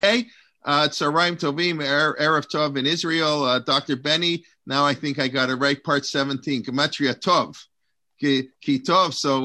Hey, Tzaraim Tovim, Erev Tov in Israel. Dr. Benny, now I think I got it right. Part 17, Gematria Tov, Ki Tov. So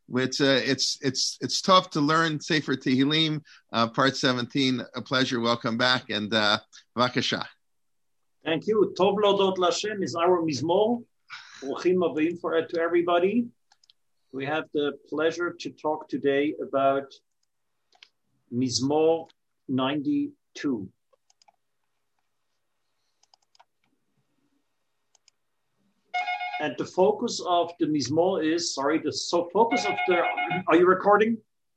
it's tough to learn Sefer Tehillim, Part 17. A pleasure. Welcome back, and Vakasha. Thank you. Tov Lodot Lashem is our Mizmor. To everybody. We have the pleasure to talk today about Mizmor 92. And the focus of the Mizmor is, are you recording?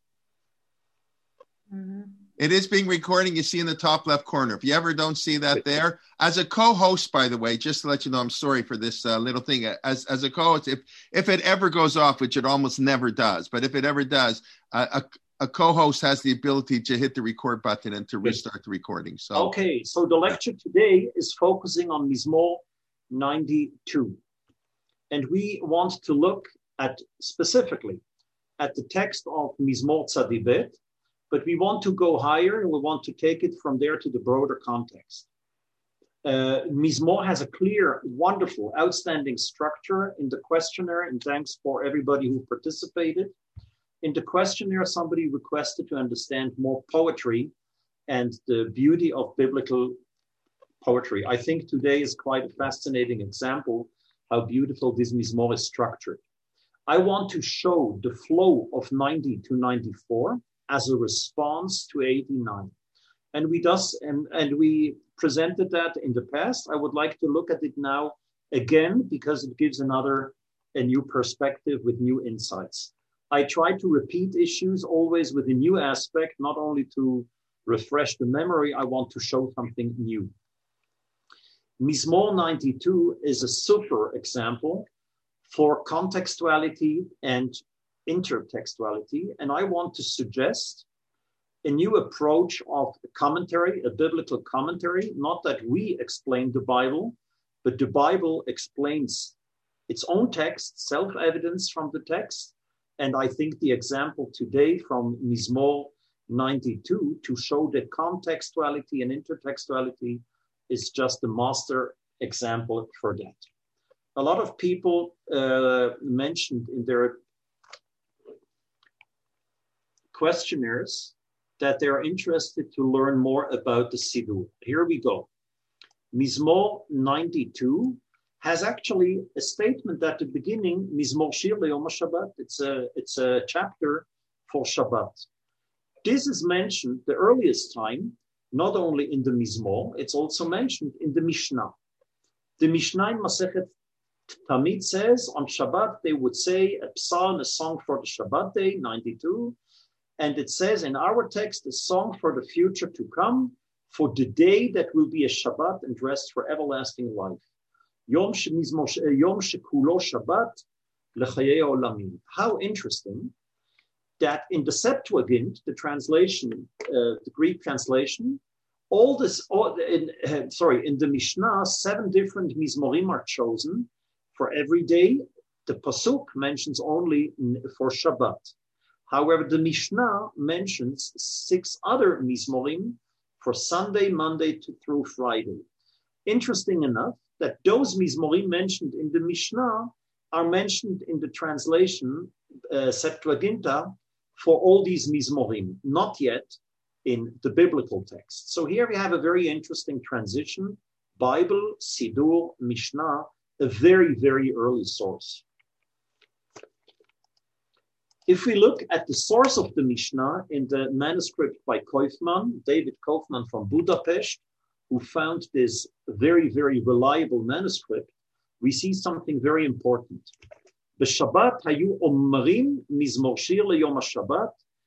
Mm-hmm. It is being recorded. You see in the top left corner. If you ever don't see that there, as a co-host, by the way, just to let you know, I'm sorry for this little thing. As a co-host, if it ever goes off, which it almost never does, but if it ever does, a co-host has the ability to hit the record button and to restart the recording. So okay, so the lecture today is focusing on Mizmor 92. And we want to look at specifically at the text of Mizmor Tzadibet, but we want to go higher and we want to take it from there to the broader context. Mizmor has a clear, wonderful, outstanding structure in the questionnaire, and thanks for everybody who participated. In the questionnaire, somebody requested to understand more poetry and the beauty of biblical poetry. I think today is quite a fascinating example how beautiful this Mizmor is structured. I want to show the flow of 90 to 94 as a response to 89. And we presented that in the past. I would like to look at it now again, because it gives a new perspective with new insights. I try to repeat issues always with a new aspect, not only to refresh the memory, I want to show something new. Mizmor 92 is a super example for contextuality and intertextuality, and I want to suggest a new approach of a commentary, a biblical commentary, not that we explain the Bible, but the Bible explains its own text, self-evidence from the text, and I think the example today from Mizmor 92 to show the contextuality and intertextuality is just a master example for that. A lot of people mentioned in their questionnaires that they're interested to learn more about the Siddur. Here we go. Mizmor 92 has actually a statement at the beginning, Mizmor Shir Le'Yom HaShabbat. It's a chapter for Shabbat. This is mentioned the earliest time, not only in the Mizmor, it's also mentioned in the Mishnah. The Mishnah in Masechet Tamid says on Shabbat, they would say a psalm, a song for the Shabbat day, 92. And it says in our text, a song for the future to come, for the day that will be a Shabbat and rest for everlasting life. Yom Shekulo Shabbat L'chayei Olamim. How interesting that in the Septuagint, the translation, the Greek translation, in the Mishnah, 7 different Mizmorim are chosen for every day. The Pasuk mentions only for Shabbat. However, the Mishnah mentions 6 other Mizmorim for Sunday, Monday through Friday. Interesting enough that those Mizmorim mentioned in the Mishnah are mentioned in the translation Septuaginta for all these Mizmorim, not yet in the biblical text. So here we have a very interesting transition, Bible, Siddur, Mishnah, a very, very early source. If we look at the source of the Mishnah in the manuscript by Kaufman, David Kaufman from Budapest, who found this very, very reliable manuscript, we see something very important. B'Shabbat hayu omarim mizmor shir leyom HaShabbat,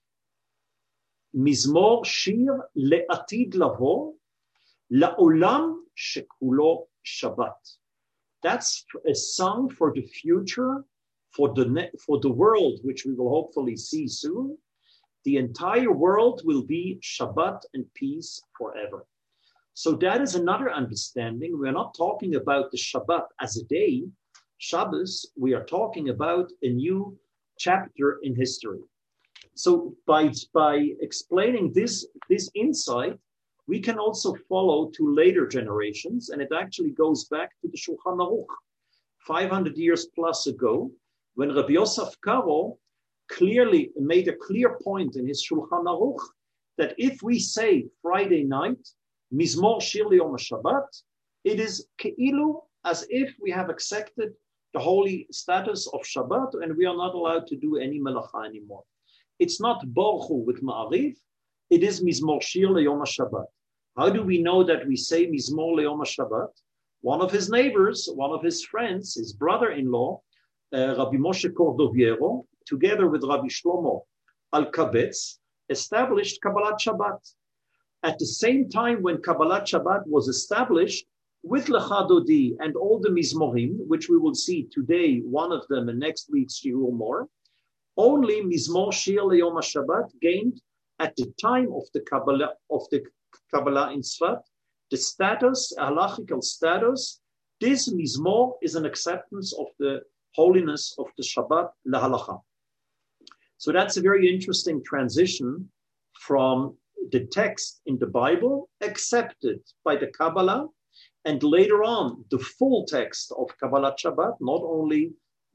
mizmor shir le'atid lavo, la'olam shekulo Shabbat. That's a song for the future, for the world, which we will hopefully see soon. The entire world will be Shabbat and peace forever. So that is another understanding. We're not talking about the Shabbat as a day. Shabbos, we are talking about a new chapter in history. So by explaining this insight, we can also follow to later generations, and it actually goes back to the Shulchan Aruch, 500 years plus ago, when Rabbi Yosef Karo clearly made a clear point in his Shulchan Aruch that if we say Friday night, Mizmor Shir Yom Shabbat, it is Keilu, as if we have accepted the holy status of Shabbat and we are not allowed to do any melacha anymore. It's not Borchu with Ma'ariv, it is Mizmor Shir Yom Shabbat. How do we know that we say Mizmor Yom Shabbat? One of his neighbors, one of his friends, his brother-in-law, Rabbi Moshe Cordoviero, together with Rabbi Shlomo Alkabetz, established Kabbalat Shabbat. At the same time when Kabbalat Shabbat was established, with Lecha Dodi and all the Mizmorim, which we will see today, one of them, and next week's Shiur more, only Mizmor Shir Yom Shabbat gained at the time of the Kabbalah in Tzfat, the status, halachical status. This Mizmor is an acceptance of the holiness of the Shabbat lahalacha. So that's a very interesting transition from the text in the Bible accepted by the Kabbalah, and later on the full text of Kabbalat Shabbat, not only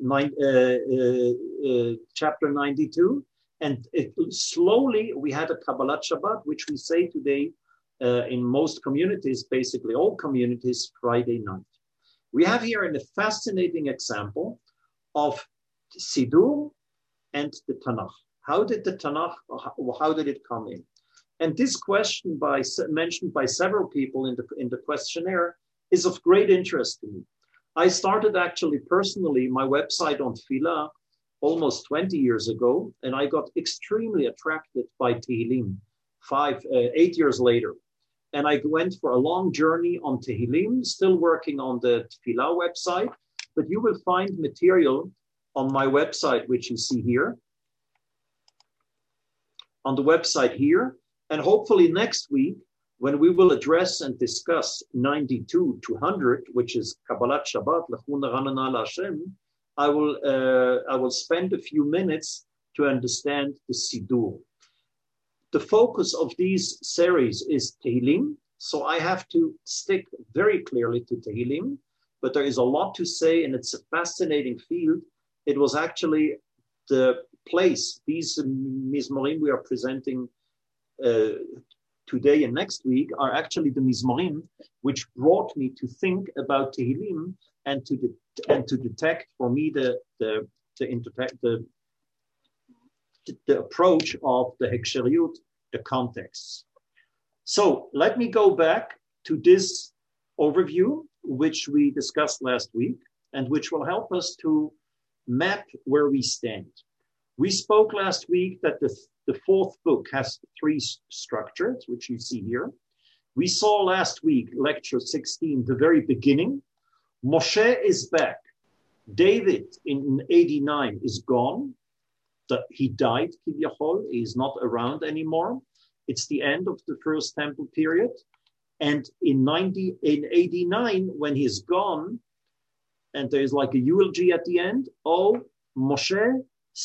chapter 92, and slowly we had a Kabbalat Shabbat, which we say today in most communities, basically all communities, Friday night. We have here a fascinating example of Siddur and the Tanakh. How did the Tanakh, how did it come in? And this question mentioned by several people in the questionnaire is of great interest to me. I started actually personally my website on Tefillah almost 20 years ago, and I got extremely attracted by Tehillim 8 years later. And I went for a long journey on Tehillim, still working on the Tefillah website, but you will find material on my website, which you see here, on the website here. And hopefully next week, when we will address and discuss 92 to 100, which is Kabbalat Shabbat, Lechun Ranana L'Hashem, I will spend a few minutes to understand the Siddur. The focus of these series is Tehillim, so I have to stick very clearly to Tehillim, but there is a lot to say, and it's a fascinating field. It was actually the place, these Mizmorim we are presenting today and next week are actually the Mizmorim, which brought me to think about Tehillim and to detect for me the approach of the Heksheriut, the context. So let me go back to this overview, which we discussed last week, and which will help us to map where we stand. We spoke last week that the fourth book has three structures, which you see here. We saw last week, lecture 16, the very beginning. Moshe is back. David in 89 is gone. He died, Kivyachol. He is not around anymore. It's the end of the first temple period. And in 89, when he's gone, and there's like a eulogy at the end, Moshe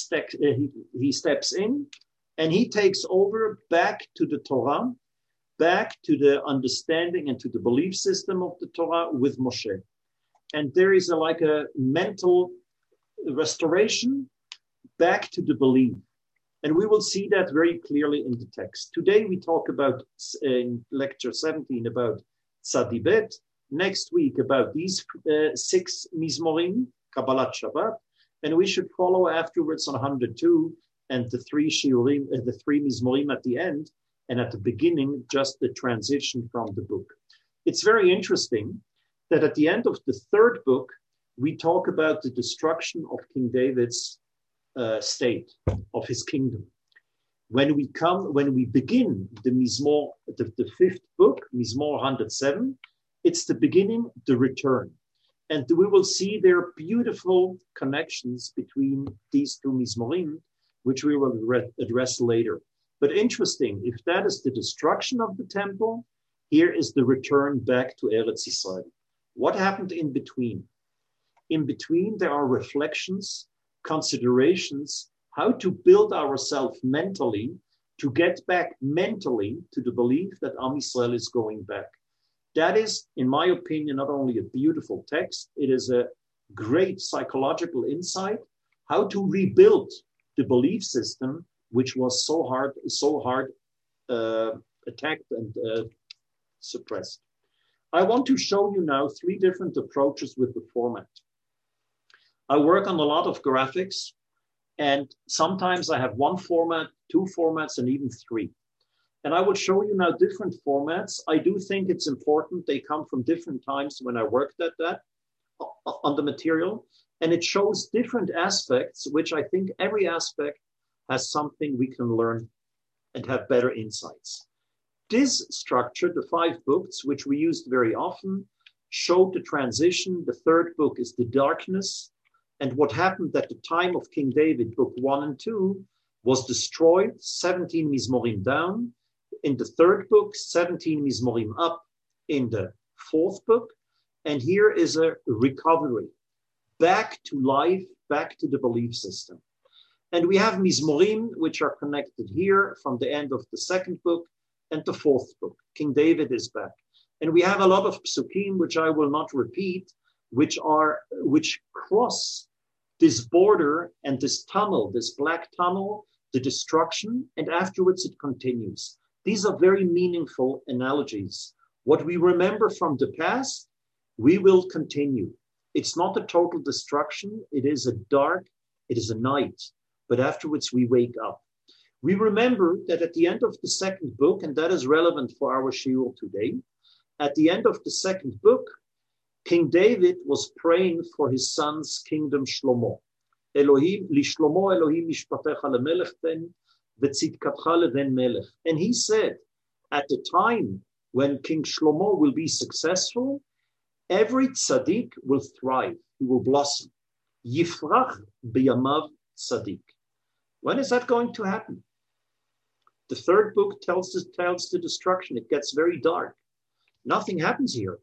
he steps in and he takes over back to the Torah, back to the understanding and to the belief system of the Torah with Moshe. And there is like a mental restoration back to the belief. And we will see that very clearly in the text. Today we talk about, in lecture 17, about Tzadibet. Next week about these 6 Mizmorim, Kabbalat Shabbat. And we should follow afterwards on 102 and the 3 Shiurim, the 3 Mizmorim at the end. And at the beginning, just the transition from the book. It's very interesting that at the end of the third book, we talk about the destruction of King David's state, of his kingdom. When we begin the Mizmor, the fifth book, Mizmor 107, it's the beginning, the return. And we will see there beautiful connections between these 2 Mizmorim, which we will address later. But interesting, if that is the destruction of the temple, here is the return back to Eretz Yisrael. What happened in between? In between, there are reflections, considerations, how to build ourselves mentally to get back mentally to the belief that Am Yisrael is going back. That is, in my opinion, not only a beautiful text, it is a great psychological insight how to rebuild the belief system, which was so hard attacked and suppressed. I want to show you now 3 different approaches with the format. I work on a lot of graphics, and sometimes I have 1 format, 2 formats, and even 3. And I will show you now different formats. I do think it's important. They come from different times when I worked at that, on the material. And it shows different aspects, which I think every aspect has something we can learn and have better insights. This structure, the 5 books, which we used very often, showed the transition. The 3rd book is the darkness. And what happened at the time of King David, book 1 and 2, was destroyed, 17 Mizmorim down. In the 3rd book, 17 Mizmorim up in the 4th book. And here is a recovery, back to life, back to the belief system. And we have Mizmorim, which are connected here from the end of the 2nd book and the 4th book. King David is back. And we have a lot of psukim, which I will not repeat, which cross this border and this tunnel, this black tunnel, the destruction, and afterwards it continues. These are very meaningful analogies. What we remember from the past, we will continue. It's not a total destruction. It is a dark, it is a night, but afterwards we wake up. We remember that at the end of the 2nd book, and that is relevant for our shiur today, at the end of the 2nd book, King David was praying for his son's kingdom, Shlomo. Elohim, li Shlomo Elohim mishpatecha lemelech ten, v'tzidkatcha leven melech. And he said, at the time when King Shlomo will be successful, every tzaddik will thrive, he will blossom. Yifrach b'yamav tzaddik. When is that going to happen? The 3rd book tells the destruction. It gets very dark. Nothing happens here.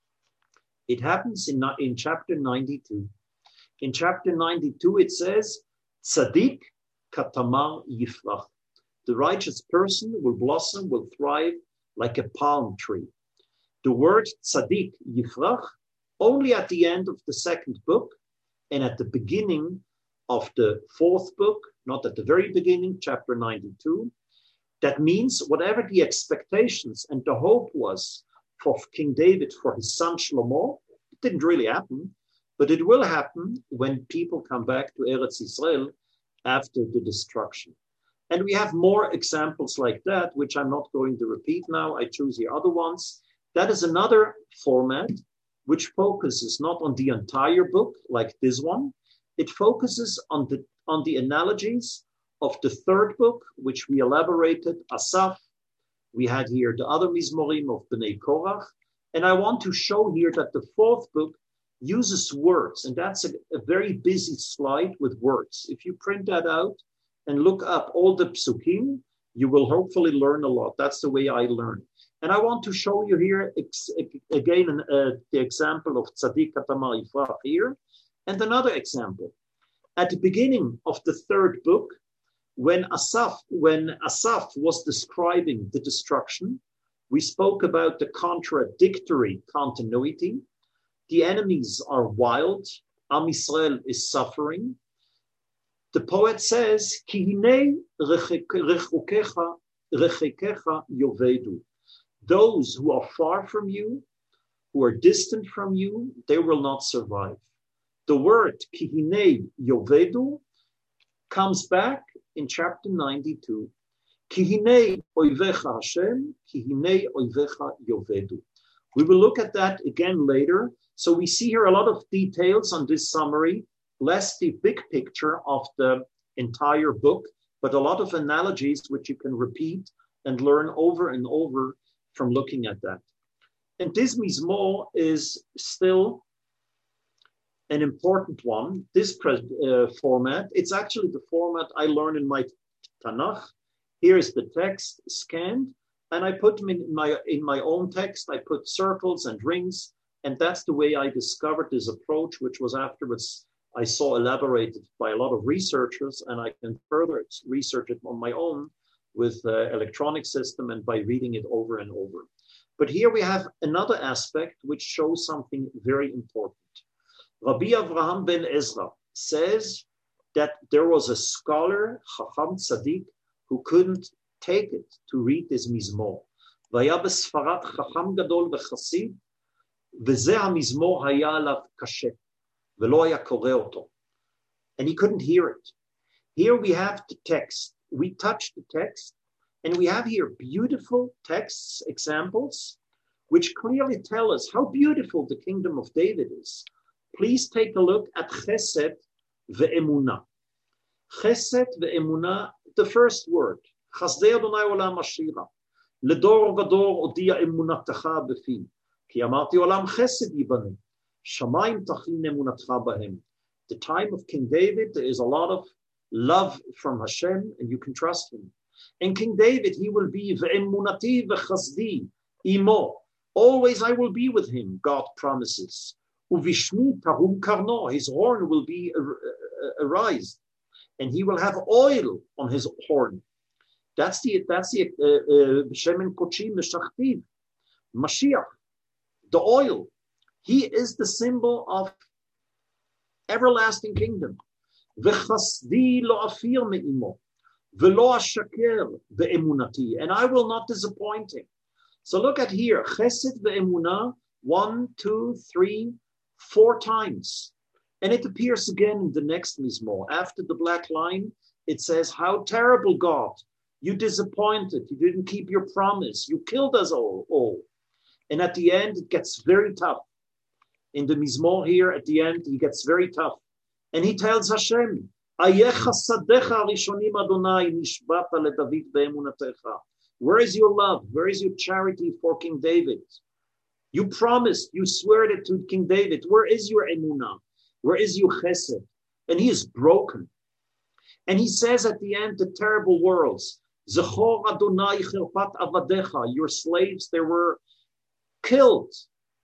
It happens in chapter 92. In chapter 92, it says, Tzaddik katamar yifrach. The righteous person will blossom, will thrive like a palm tree. The word tzaddik yifrach only at the end of the 2nd book and at the beginning of the 4th book, not at the very beginning, chapter 92. That means whatever the expectations and the hope was for King David, for his son Shlomo, it didn't really happen, but it will happen when people come back to Eretz Yisrael after the destruction. And we have more examples like that, which I'm not going to repeat now. I choose here other ones. That is another format which focuses not on the entire book like this one. It focuses on the analogies of the 3rd book, which we elaborated, Asaf. We had here the other Mizmorim of Bnei Korach. And I want to show here that the 4th book uses words, and that's a very busy slide with words. If you print that out and look up all the psukim, you will hopefully learn a lot. That's the way I learn. And I want to show you here again the example of Tzaddik Katamar Yifrach here, and another example. At the beginning of the 3rd book, when Asaf was describing the destruction, we spoke about the contradictory continuity. The enemies are wild. Am Yisrael is suffering. The poet says, Ki hinei rechukecha yovedu. Those who are far from you, who are distant from you, they will not survive. The word Ki hinei yovedu comes back in chapter 92. Ki hinei oivecha Hashem, ki hinei oivecha yovedu. We will look at that again later. So we see here a lot of details on this summary, less the big picture of the entire book, but a lot of analogies which you can repeat and learn over and over from looking at that. And this Mizmor is still an important one. This format, it's actually the format I learned in my Tanakh. Here is the text scanned, and I put them in my own text. I put circles and rings, and that's the way I discovered this approach, which was afterwards I saw elaborated by a lot of researchers, and I can further research it on my own. with electronic system and by reading it over and over. But here we have another aspect which shows something very important. Rabbi Avraham ben Ezra says that there was a scholar, Chacham Tzaddik, who couldn't take it to read this Mizmor. והיה בספרד חכם גדול וחסיד, וזה המזמור היה עליו קשה, ולא היה קורא אותו. And he couldn't hear it. Here we have the text. We touch the text, and we have here beautiful texts, examples, which clearly tell us how beautiful the kingdom of David is. Please take a look at Chesed ve'emunah. Chesed ve'emunah, the first word. Chasdei Adonai olam ashira. לדור ודור הודיע אמונתך בפי, כי אמרתי עולם חסד ייבנה, שמיים תכין אמונתך בהם. The time of King David, there is a lot of love from Hashem, and you can trust him. And King David, he will be ve'emunati ve'chasdi, imo. Always I will be with him, God promises. Uvishmi tahum karno, his horn will be arise, and he will have oil on his horn. That's the Shemen Kochim Meshachtiv, Mashiach, the oil. He is the symbol of everlasting kingdom. V'chasdi lo afir me'imo, v'lo ashaker be'emunati, and I will not disappoint him. So look at here, Chesed ve'emunah, 1, 2, 3, 4 times. And it appears again in the next Mizmor. After the black line, it says, how terrible, God. You disappointed. You didn't keep your promise. You killed us all. And at the end, it gets very tough. In the Mizmor here, at the end, he gets very tough. And he tells Hashem, where is your love? Where is your charity for King David? You promised, you swore it to King David. Where is your emunah? Where is your chesed? And he is broken. And he says at the end, the terrible words, Zechor Adonai Chilpat Avadecha, your slaves, they were killed.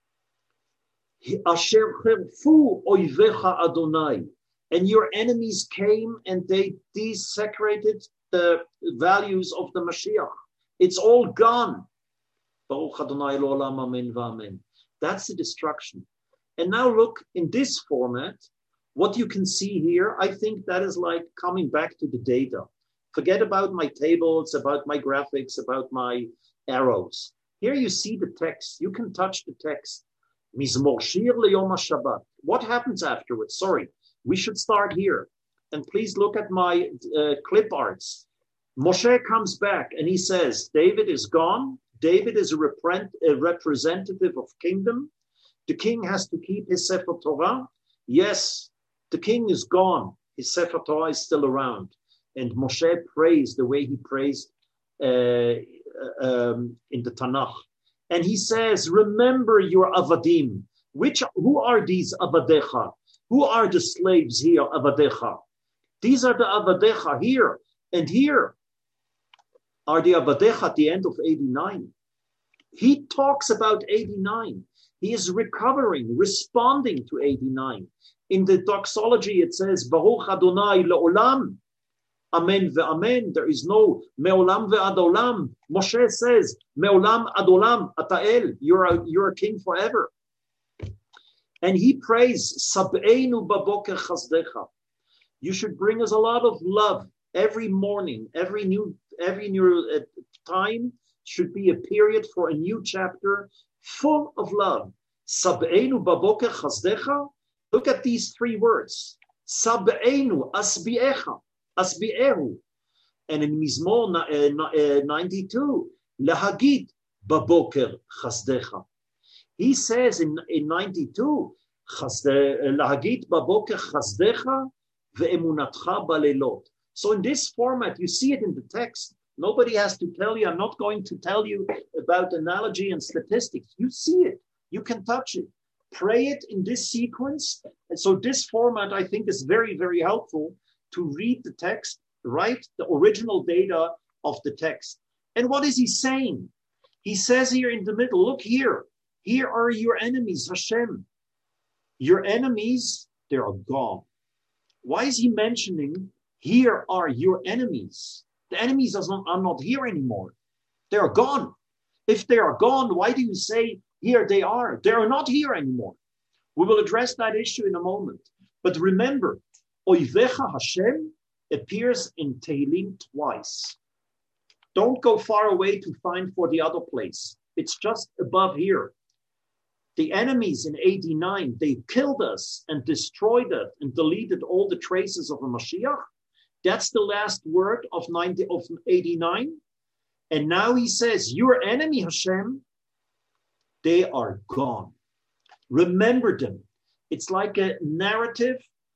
Asher Chirfu Oivecha Adonai, and your enemies came and they desecrated the values of the Mashiach. It's all gone. Baruch Adonai L'olam Amen V'Amen. That's the destruction. And now look, in this format, what you can see here, I think that is like coming back to the data. Forget about my tables, about my graphics, about my arrows. Here you see the text. You can touch the text. Mizmor Shir Leyom HaShabbat. What happens afterwards? Sorry, we should start here. And please look at my clip arts. Moshe comes back and he says, David is gone. David is a representative of kingdom. The king has to keep his Sefer Torah. Yes, the king is gone. His Sefer Torah is still around. And Moshe prays the way he prays in the Tanakh. And he says, remember your avadim. Who are these avadecha? Who are the slaves here, avadecha? These are the avadecha here. And here are the avadecha at the end of 89. He talks about 89. He is recovering, responding to 89. In the doxology, it says, Baruch Adonai le'olam, amen ve'amen. There is no me'olam ve'ad olam. Moshe says, me'olam ad olam, ata'el, you're a king forever. And he prays, Sab'einu baboker chazdecha. You should bring us a lot of love every morning, every new time should be a period for a new chapter full of love. Sab'einu baboker chazdecha. Look at these 3 words. Sab'einu asbi'echa, asbi'ehu. And in Mizmor 92, lahagid baboker chazdecha. He says in 92, lahagid baboker chazdecha ve'emunatcha balelot. So in this format, you see it in the text. Nobody has to tell you. I'm not going to tell you about analogy and statistics. You see it. You can touch it. Pray it in this sequence. And so this format, I think, is very, very helpful to read the text, write the original data of the text. And what is he saying? He says here in the middle, look here. Here are your enemies, Hashem. Your enemies, they are gone. Why is he mentioning, here are your enemies? The enemies are not here anymore. They're gone. If they are gone, why do you say here they are? They are not here anymore. We will address that issue in a moment. But remember, Oivecha Hashem appears in Tehillim twice. Don't go far away to find for the other place. It's just above here. The enemies in 89, they killed us and destroyed it and deleted all the traces of a Mashiach. That's the last word of 89. And now he says, your enemy, Hashem, they are gone. Remember them. It's like a narrative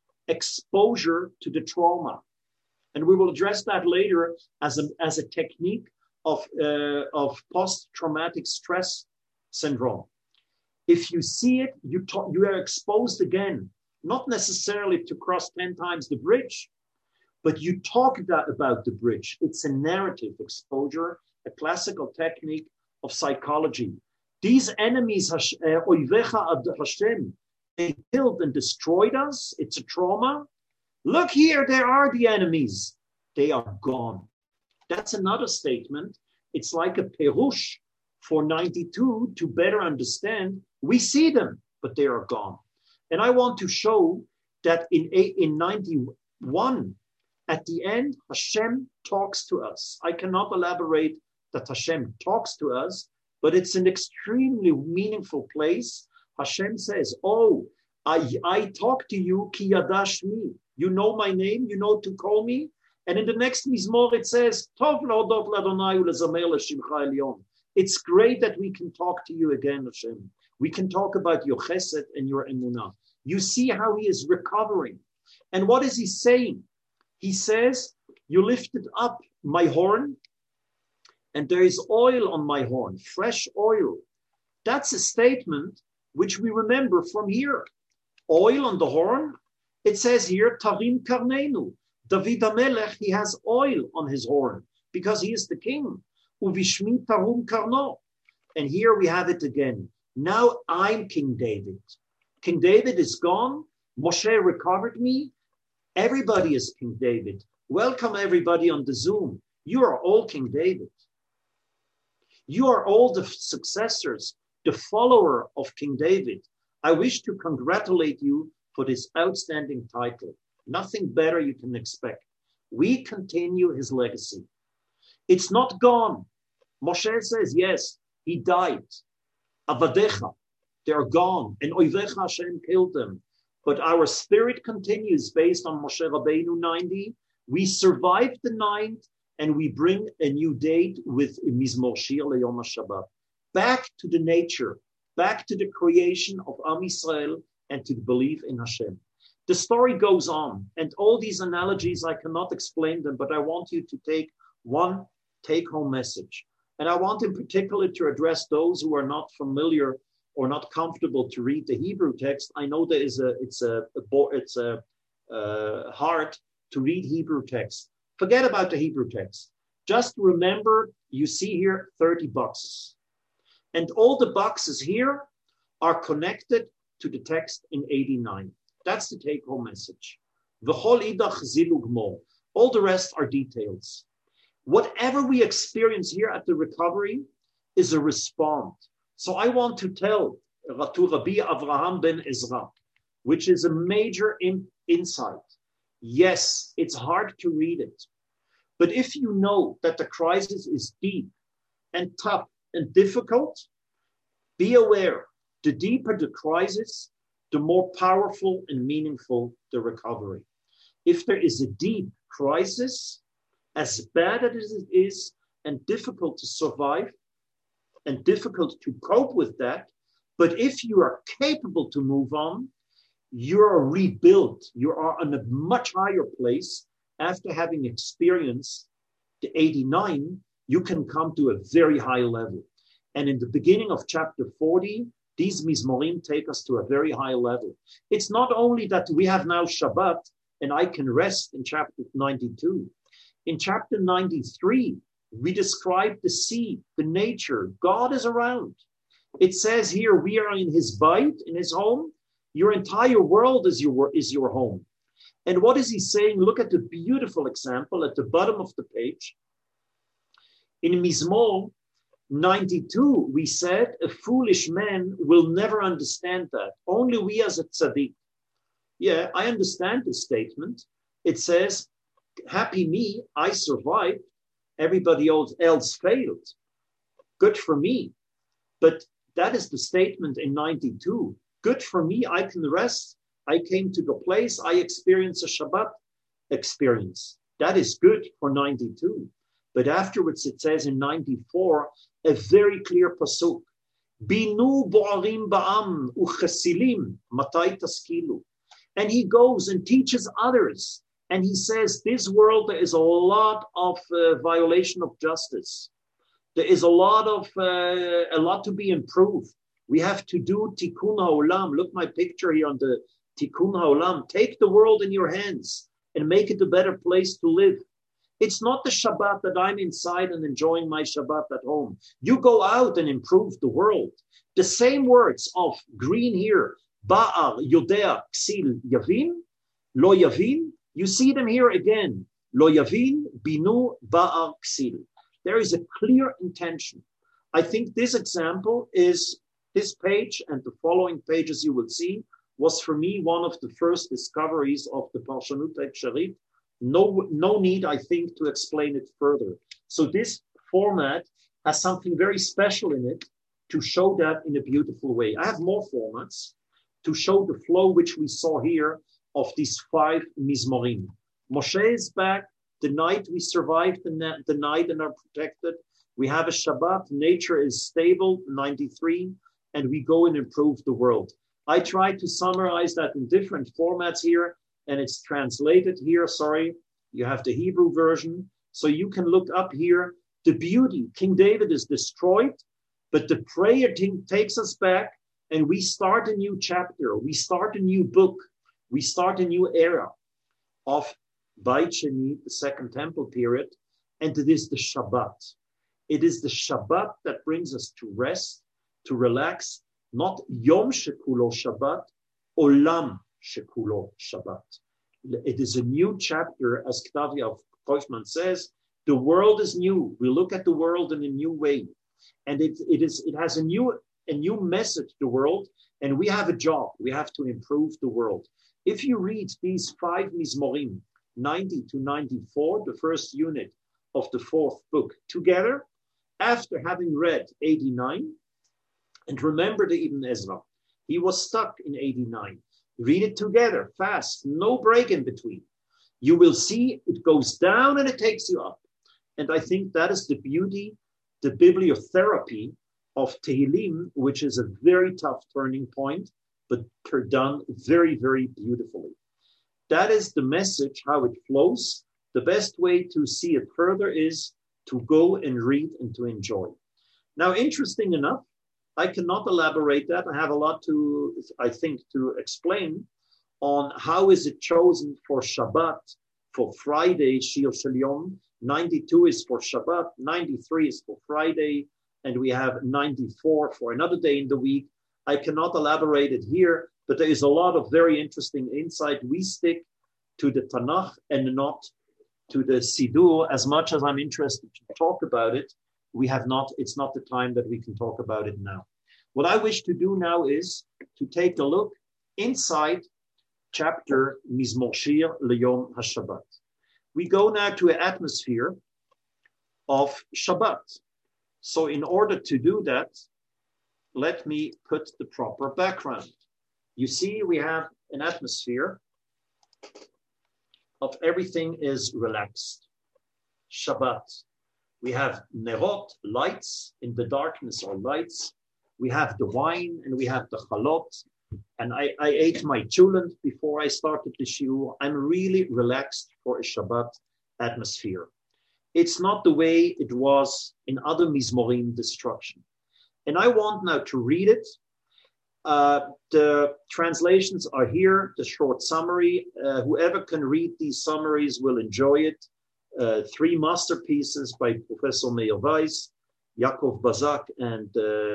exposure to the trauma. And we will address that later as a technique of post-traumatic stress syndrome. If you see it, you are exposed again, not necessarily to cross 10 times the bridge, but you talk about the bridge. It's a narrative exposure, a classical technique of psychology. These enemies, Oivecha Hashem, they killed and destroyed us. It's a trauma. Look here, there are the enemies. They are gone. That's another statement. It's like a perush for 92 to better understand. We see them, but they are gone. And I want to show that in 91, at the end, Hashem talks to us. I cannot elaborate that Hashem talks to us, but it's an extremely meaningful place. Hashem says, oh, I talk to you, ki yadash me. You know my name, you know to call me. And in the next Mizmor, it says, Tov le'odot l'Adonai u'lezamer l'shimcha elyon. It's great that we can talk to you again, Hashem. We can talk about your chesed and your emunah. You see how he is recovering. And what is he saying? He says, you lifted up my horn, and there is oil on my horn, fresh oil. That's a statement which we remember from here. Oil on the horn. It says here, Tarim Karnenu. David HaMelech, he has oil on his horn because he is the king. Uvishmi Tarum Karno. And here we have it again. Now I'm King David. King David is gone. Moshe recovered me. Everybody is King David. Welcome everybody on the Zoom. You are all King David. You are all the successors, the follower of King David. I wish to congratulate you for this outstanding title. Nothing better you can expect. We continue his legacy. It's not gone. Moshe says, yes, he died. Avadecha, they're gone. And Oivecha Hashem killed them. But our spirit continues based on Moshe Rabbeinu 90. We survived the 9th and we bring a new date with Mizmor Shir LeYom HaShabbat. Back to the nature, back to the creation of Am Yisrael and to the belief in Hashem. The story goes on, and all these analogies, I cannot explain them, but I want you to take one take-home message. And I want in particular to address those who are not familiar or not comfortable to read the Hebrew text. I know it's hard to read Hebrew text. Forget about the Hebrew text. Just remember, you see here 30 boxes. And all the boxes here are connected to the text in 89. That's the take-home message. V'chol idach zilug mo. All the rest are details. Whatever we experience here at the recovery is a response. So I want to tell to Rabbi Avraham ben Ezra, which is a major insight. Yes, it's hard to read it. But if you know that the crisis is deep and tough and difficult, be aware, the deeper the crisis, the more powerful and meaningful the recovery. If there is a deep crisis, as bad as it is and difficult to survive and difficult to cope with that, but if you are capable to move on, you are rebuilt. You are on a much higher place. After having experienced the 89, you can come to a very high level. And in the beginning of chapter 40, these Mizmorim take us to a very high level. It's not only that we have now Shabbat and I can rest in chapter 92. In chapter 93, we describe the sea, the nature. God is around. It says here, we are in his bait, in his home. Your entire world is your home. And what is he saying? Look at the beautiful example at the bottom of the page. In Mizmor 92, we said a foolish man will never understand that. Only we as a tzaddik. Yeah, I understand the statement. It says, happy me, I survived. Everybody else failed. Good for me. But that is the statement in 92. Good for me, I can rest. I came to the place, I experienced a Shabbat experience. That is good for 92. But afterwards it says in 94, a very clear pasuk. Binu bo'arim ba'am uchesilim matai taskilu. And he goes and teaches others. And he says, this world, there is a lot of violation of justice. There is a lot to be improved. We have to do tikkun ha'olam. Look my picture here on the tikkun ha'olam. Take the world in your hands and make it a better place to live. It's not the Shabbat that I'm inside and enjoying my Shabbat at home. You go out and improve the world. The same words of green here, Ba'ar, Yodea, Ksil, Yavin, Lo Yavin, you see them here again. Lo Yavin, Binu, Ba'ar, Ksil. There is a clear intention. I think this example is, this page and the following pages you will see, was for me one of the first discoveries of the Parshanut HaEksharit. No need, I think, to explain it further. So this format has something very special in it to show that in a beautiful way. I have more formats to show the flow which we saw here of these 5 Mizmorim. Moshe is back. The night we survived the night and are protected. We have a Shabbat. Nature is stable, 93, and we go and improve the world. I tried to summarize that in different formats here, and it's translated here. Sorry, you have the Hebrew version. So you can look up here. The beauty, King David is destroyed, but the prayer takes us back, and we start a new chapter. We start a new book. We start a new era of Beit Sheni, the Second Temple period, and it is the Shabbat. It is the Shabbat that brings us to rest, to relax, not Yom Shekulo Shabbat, Olam Shekulo Shabbat. It is a new chapter, as Ktavia Koishman says. The world is new. We look at the world in a new way, and it has a new message to the world, and we have a job. We have to improve the world. If you read these 5 Mizmorim, 90 to 94, the first unit of the 4th book, together, after having read 89, and remember the Ibn Ezra, he was stuck in 89. Read it together, fast, no break in between. You will see it goes down and it takes you up. And I think that is the beauty, the bibliotherapy of Tehillim, which is a very tough turning point, but done very, very beautifully. That is the message, how it flows. The best way to see it further is to go and read and to enjoy. Now, interesting enough, I cannot elaborate that. I have a lot to explain on how is it chosen for Shabbat, for Friday, Shir Shel Yom. 92 is for Shabbat, 93 is for Friday, and we have 94 for another day in the week. I cannot elaborate it here, but there is a lot of very interesting insight. We stick to the Tanakh and not to the Siddur. As much as I'm interested to talk about it, it's not the time that we can talk about it now. What I wish to do now is to take a look inside chapter Mizmor Shir Leyom HaShabbat. We go now to an atmosphere of Shabbat. So in order to do that, let me put the proper background. You see, we have an atmosphere of everything is relaxed. Shabbat. We have nerot, lights. In the darkness are lights. We have the wine and we have the chalot. And I ate my chulant before I started the shiur. I'm really relaxed for a Shabbat atmosphere. It's not the way it was in other Mizmorim destruction. And I want now to read it. The translations are here, the short summary. Whoever can read these summaries will enjoy it. 3 masterpieces by Professor Meir Weiss, Yaakov Bazak, and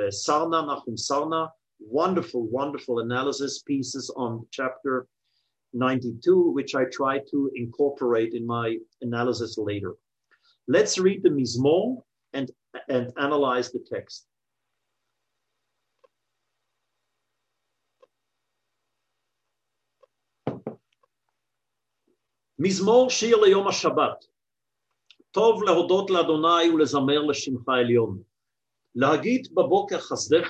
Nachum Sarna. Wonderful, wonderful analysis pieces on chapter 92, which I try to incorporate in my analysis later. Let's read the Mizmor and analyze the text. מזמור שיר ליום השבת. טוב להודות לאדוני ולזמר לשמך עליון. להגיד בבוקר חסדך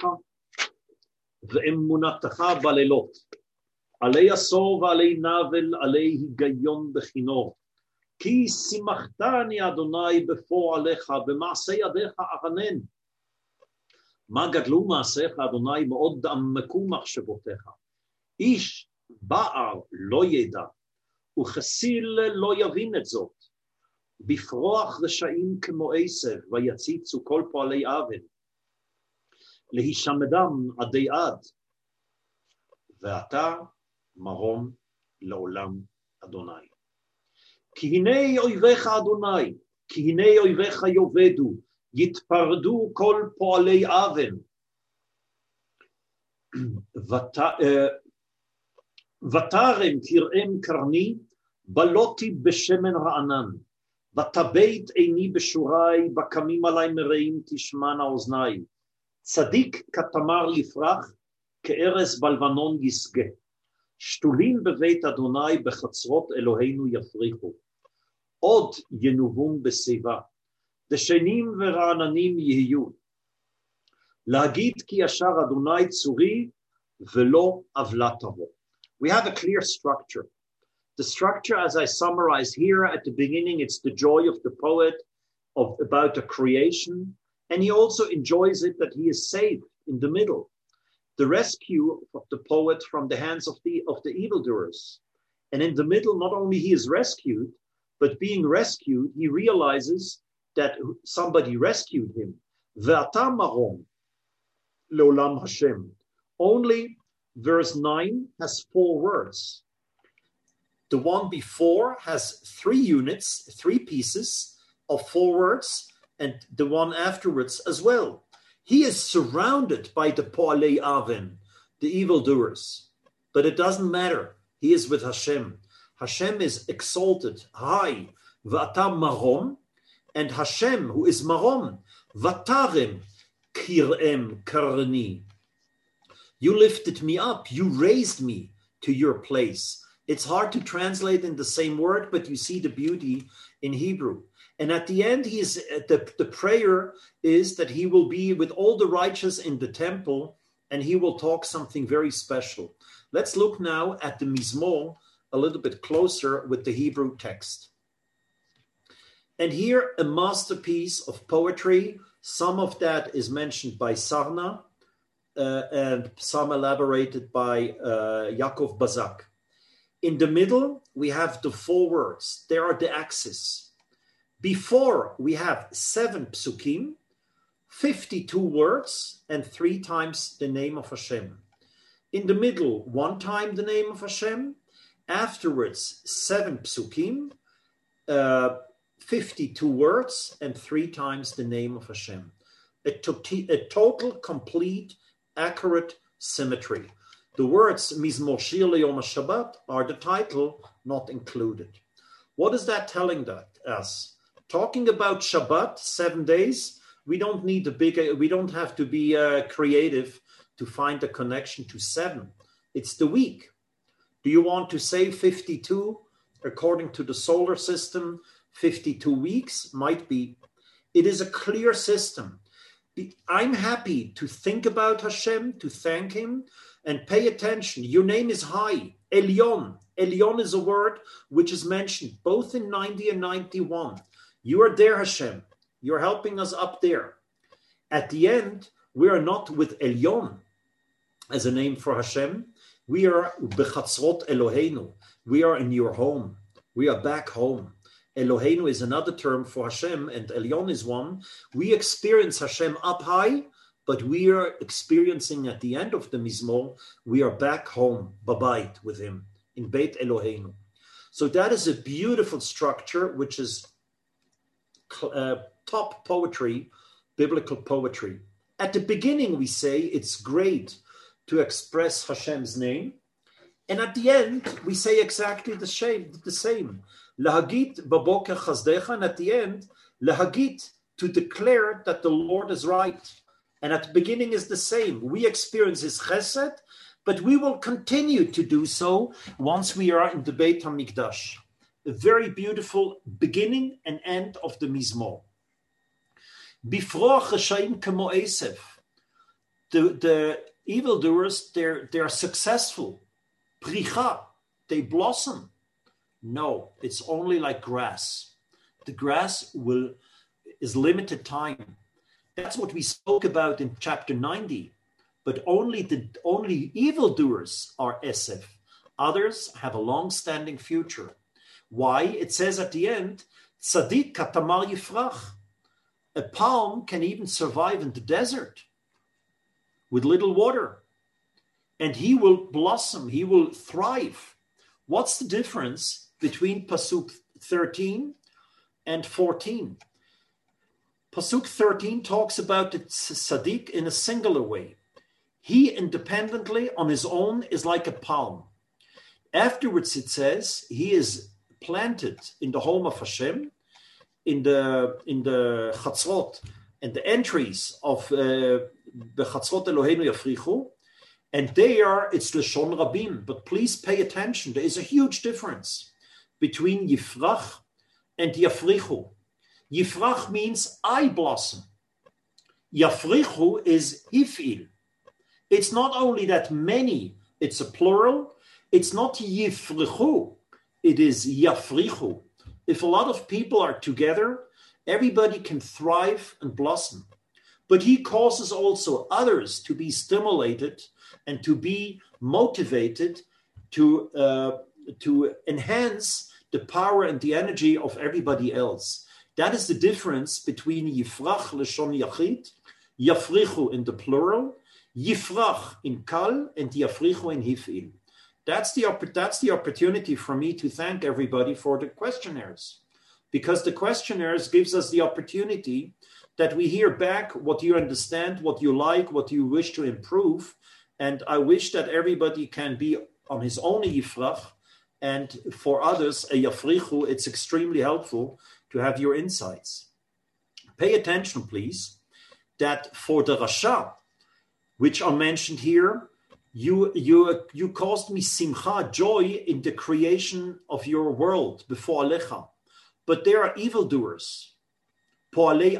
ואמונתך בלילות. עלי עשור ועלי נבל, עלי היגיון בכינור. כי שימחתני אדוני בפועליך, במעשה ידיך ארנן. מה גדלו מעשיך אדוני, מאוד עמקו מחשבותיך. איש בער לא ידע, וכסיל לא יבין את זאת. בפרוח רשעים כמו עשב, ויציצו כל פועלי אוון. להישמדם עדי עד. ואתה מרום לעולם אדוני. כי הנה אויביך אדוני, כי הנה אויביך יאבדו, יתפרדו כל פועלי אוון. ותרם תרעם קרני, בלותי בשמן רענן. ותבית עיני בשורי, בקמים עלי מרעים תשמענה אוזני. צדיק כתמר לפרח, כארז בלבנון יסגה. שתולים בבית אדוני, בחצרות אלוהינו יפריחו. עוד ינובון בשיבה, דשנים ורעננים יהיו. להגיד כי ישר אדוני צורי, ולא עוולה תבוא. We have a clear structure. The structure, as I summarize here at the beginning, it's the joy of the poet about the creation, and he also enjoys it that he is saved in the middle. The rescue of the poet from the hands of the evildoers. And in the middle, not only he is rescued, but being rescued, he realizes that somebody rescued him. Ve'ata marom leolam Hashem. Only verse 9 has 4 words. The one before has 3 units, 3 pieces of 4 words, and the one afterwards as well. He is surrounded by the Po'alei Aven, the evildoers. But it doesn't matter. He is with Hashem. Hashem is exalted, high. V'ata marom. And Hashem, who is marom, vatarem kirem karni. You lifted me up. You raised me to your place. It's hard to translate in the same word, but you see the beauty in Hebrew. And at the end, the prayer is that he will be with all the righteous in the temple, and he will talk something very special. Let's look now at the Mizmor a little bit closer with the Hebrew text. And here, a masterpiece of poetry. Some of that is mentioned by Sarna, and some elaborated by Yaakov Bazak. In the middle, we have the 4 words. There are the axes. Before, we have 7 psukim, 52 words, and 3 times the name of Hashem. In the middle, 1 time the name of Hashem. Afterwards, 7 psukim, 52 words, and 3 times the name of Hashem. A total, complete, accurate symmetry. The words Mizmor Shir Leyom HaShabbat are the title, not included. What is that telling us? Talking about Shabbat, 7 days, we don't have to be creative to find a connection to 7. It's the week. Do you want to say 52 according to the solar system? 52 weeks might be. It is a clear system. I'm happy to think about Hashem, to thank him, and pay attention. Your name is high. Elyon. Elyon is a word which is mentioned both in 90 and 91. You are there, Hashem. You're helping us up there. At the end, we are not with Elyon as a name for Hashem. We are Bechatzrot Eloheinu. We are in your home. We are back home. Eloheinu is another term for Hashem, and Elyon is one. We experience Hashem up high, but we are experiencing at the end of the Mizmor, we are back home, Babayit, with him, in Beit Eloheinu. So that is a beautiful structure, which is top poetry, biblical poetry. At the beginning, we say it's great to express Hashem's name. And at the end, we say exactly the same. Lahagit baboker chazdecha, and at the end, lahagit, to declare that the Lord is right. And at the beginning is the same. We experience his chesed, but we will continue to do so once we are in the Beit HaMikdash. A very beautiful beginning and end of the Mizmor. Bifroach Reshaim kemo Esav. The evildoers, they're successful. Pricha, they blossom. No, it's only like grass. The grass is limited time. That's what we spoke about in chapter 90. But only evildoers are Esav. Others have a long-standing future. Why? It says at the end, Tzadik katamar yifrach. A palm can even survive in the desert with little water. And he will blossom, he will thrive. What's the difference between Pasuk 13 and 14? Pasuk 13 talks about the tzaddik in a singular way. He independently, on his own, is like a palm. Afterwards, it says, he is planted in the home of Hashem, in the chatzrot, and the entries of the chatzrot Eloheinu Yafrichu, and it's Lashon Rabim. But please pay attention. There is a huge difference between Yifrach and Yafrichu. Yifrach means I blossom. Yafrichu is Hifil. It's not only that many, it's a plural. It's not Yifrichu, it is Yafrichu. If a lot of people are together, everybody can thrive and blossom. But he causes also others to be stimulated and to be motivated to enhance the power and the energy of everybody else. That is the difference between Yifrach Lashon Yachid, Yafrichu in the plural, Yifrach in Kal, and Yafrichu in Hifil. That's the opportunity for me to thank everybody for the questionnaires, because the questionnaires gives us the opportunity that we hear back what you understand, what you like, what you wish to improve. And I wish that everybody can be on his own Yifrach, and for others, a Yafrichu. It's extremely helpful to have your insights. Pay attention, please, that for the Rasha, which are mentioned here, you caused me simcha, joy in the creation of your world before Alecha. But there are evildoers, Po'alei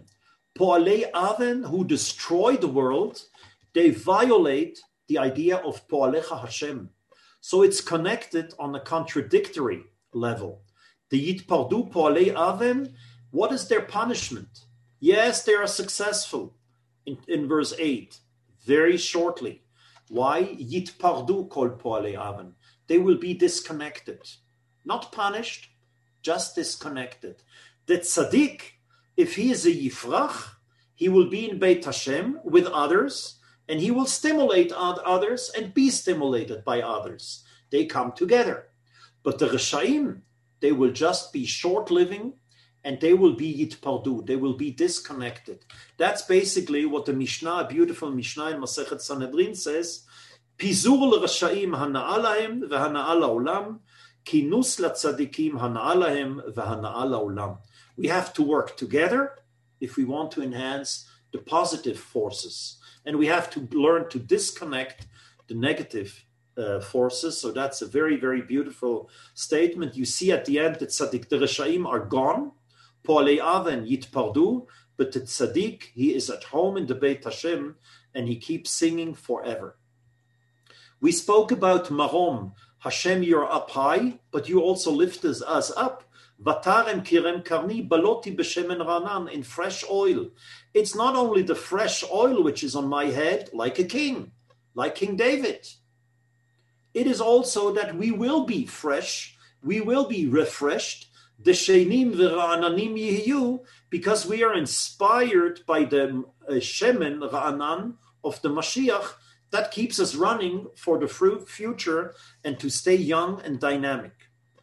Aven, who destroy the world. They violate the idea of Po'alecha Hashem. So it's connected on a contradictory level. The Yitpardu Po'alei Aven, what is their punishment? Yes, they are successful in verse 8, very shortly. Why? Yitpardu kol Po'alei Aven. They will be disconnected. Not punished, just disconnected. The tzaddik, if he is a Yifrach, he will be in Beit Hashem with others, and he will stimulate others and be stimulated by others. They come together. But the Reshaim, they will just be short-living, and they will be Yitpardu. They will be disconnected. That's basically what the Mishnah, a beautiful Mishnah in Masechet Sanhedrin says, Pizur l'Reshaim hana'a lahem v'hana'a la'olam, kinus l'tzadikim hana'a lahem v'hana'a la'olam. We have to work together if we want to enhance the positive forces. And we have to learn to disconnect the negative forces. So that's a very, very beautiful statement. You see at the end that tzaddik, the Reshaim are gone. Po'alei Aven Yitpardu, but the tzaddik, he is at home in the Beit Hashem, and he keeps singing forever. We spoke about Marom, Hashem, you're up high, but you also lift us up. Vatarem kirem karni baloti b'shemen ranan, in fresh oil. It's not only the fresh oil which is on my head, like a king, like King David. It is also that we will be fresh, we will be refreshed, Deshenim v'ra'ananim yihiyu, because we are inspired by the shemen ra'anan of the Mashiach that keeps us running for the future and to stay young and dynamic.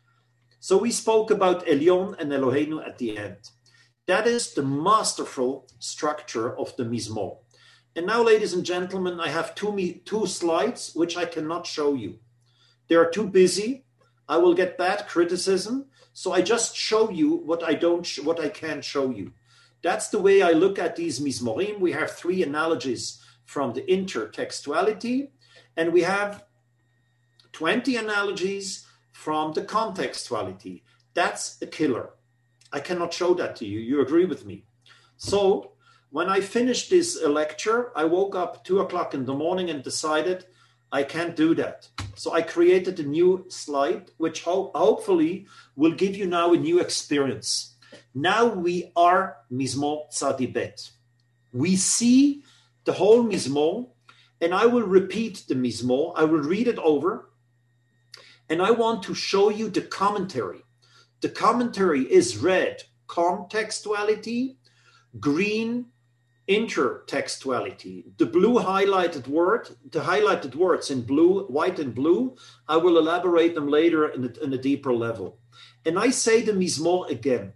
So we spoke about Elyon and Eloheinu at the end. That is the masterful structure of the Mizmor. And now, ladies and gentlemen, I have two slides which I cannot show you. They are too busy. I will get bad criticism. So I just show you what I can't show you. That's the way I look at these Mizmorim. We have 3 analogies from the intertextuality, and we have 20 analogies from the contextuality. That's a killer. I cannot show that to you. You agree with me? So when I finished this lecture, I woke up 2 o'clock in the morning and decided I can't do that. So I created a new slide, which hopefully will give you now a new experience. Now we are Mizmor Tzadi Bet. We see the whole Mizmor, and I will repeat the Mizmor. I will read it over, and I want to show you the commentary. The commentary is red, contextuality, green, intertextuality. The blue highlighted word, the highlighted words in blue, white and blue, I will elaborate them later in a deeper level. And I say the Mizmor again.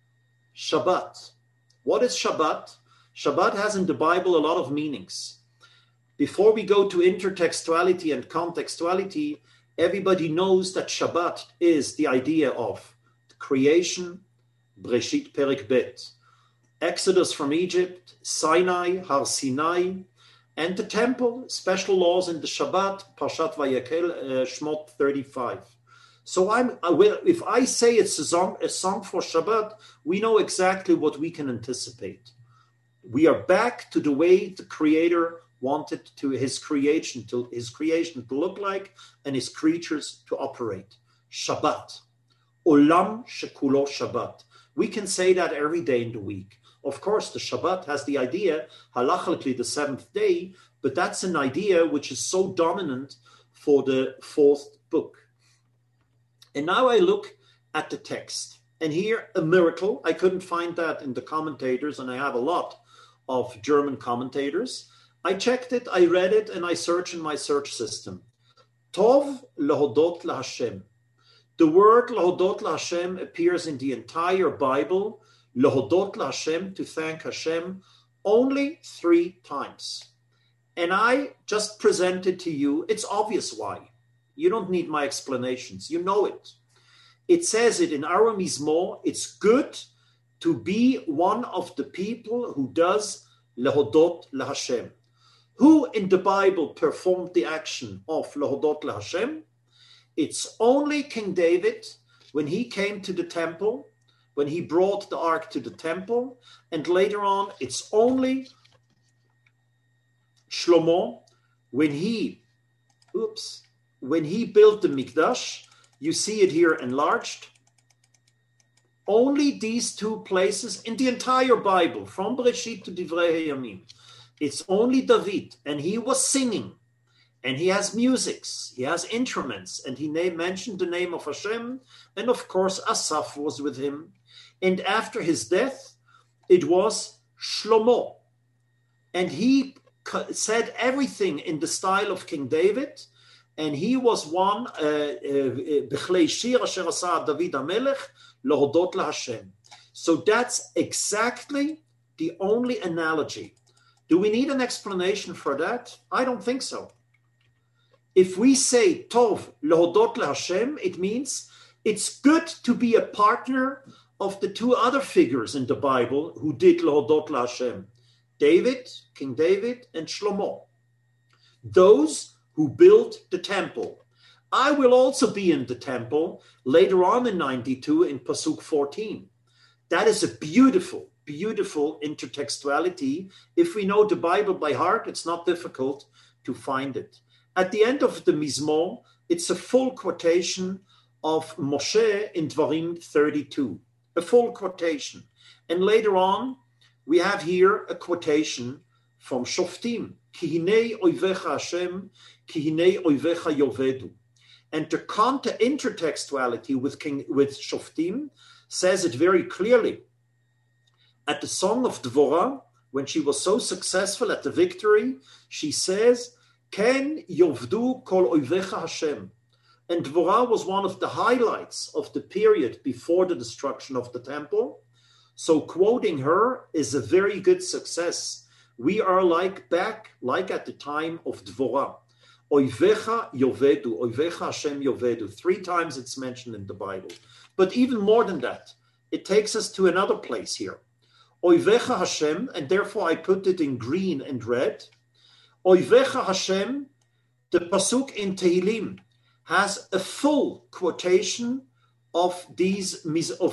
Shabbat. What is Shabbat? Shabbat has in the Bible a lot of meanings. Before we go to intertextuality and contextuality, everybody knows that Shabbat is the idea of creation, Breshit Perek Bet, Exodus from Egypt, Sinai, Har Sinai, and the temple, special laws in the Shabbat, Parshat Vayekel, Shmot 35. So if I say it's a song for Shabbat, we know exactly what we can anticipate. We are back to the way the Creator wanted to his creation to look like and his creatures to operate. Shabbat. Olam shekulo Shabbat. We can say that every day in the week. Of course, the Shabbat has the idea, halachically the 7th day, but that's an idea which is so dominant for the 4th book. And now I look at the text. And here, a miracle. I couldn't find that in the commentators, and I have a lot of German commentators. I checked it, I read it, and I searched in my search system. Tov lehodot laHashem. The word lehodot laHashem appears in the entire Bible, lehodot laHashem, to thank Hashem, only 3 times. And I just presented to you, it's obvious why. You don't need my explanations, you know it. It says it in our Mizmor, it's good to be one of the people who does lehodot laHashem. Who in the Bible performed the action of lehodot laHashem? It's only King David when he came to the temple, when he brought the ark to the temple, and later on it's only Shlomo when he built the Mikdash. You see it here enlarged. Only these 2 places in the entire Bible, from Bereshit to Divrei Hayamim. It's only David, and he was singing, and he has musics, he has instruments, and he mentioned the name of Hashem, and of course Asaph was with him. And after his death, it was Shlomo, and he said everything in the style of King David, and he was one, B'chlei Shir Asher Asa David HaMelech, Lehodot LaHashem. So that's exactly the only analogy. Do we need an explanation for that? I don't think so. If we say Tov lehodot laHashem, it means it's good to be a partner of the 2 other figures in the Bible who did lehodot laHashem. David, King David, and Shlomo. Those who built the temple. I will also be in the temple later on in 92 in Pasuk 14. That is a beautiful intertextuality. If we know the Bible by heart, it's not difficult to find it. At the end of the Mizmor, it's a full quotation of Moshe in Dvarim 32, a full quotation. And later on, we have here a quotation from Shoftim, Ki hinei oivecha Hashem, ki hinei oivecha yovedu. And the intertextuality with Shoftim says it very clearly. At the Song of Dvorah, when she was so successful at the victory, she says, Ken yovdu kol oivecha Hashem. And Dvorah was one of the highlights of the period before the destruction of the temple. So quoting her is a very good success. We are like at the time of Dvorah. Oivecha yovedu, Oivecha Hashem yovedu. 3 times it's mentioned in the Bible. But even more than that, it takes us to another place here. Oivecha Hashem, and therefore I put it in green and red. Oivecha Hashem, the pasuk in Tehillim, has a full quotation of these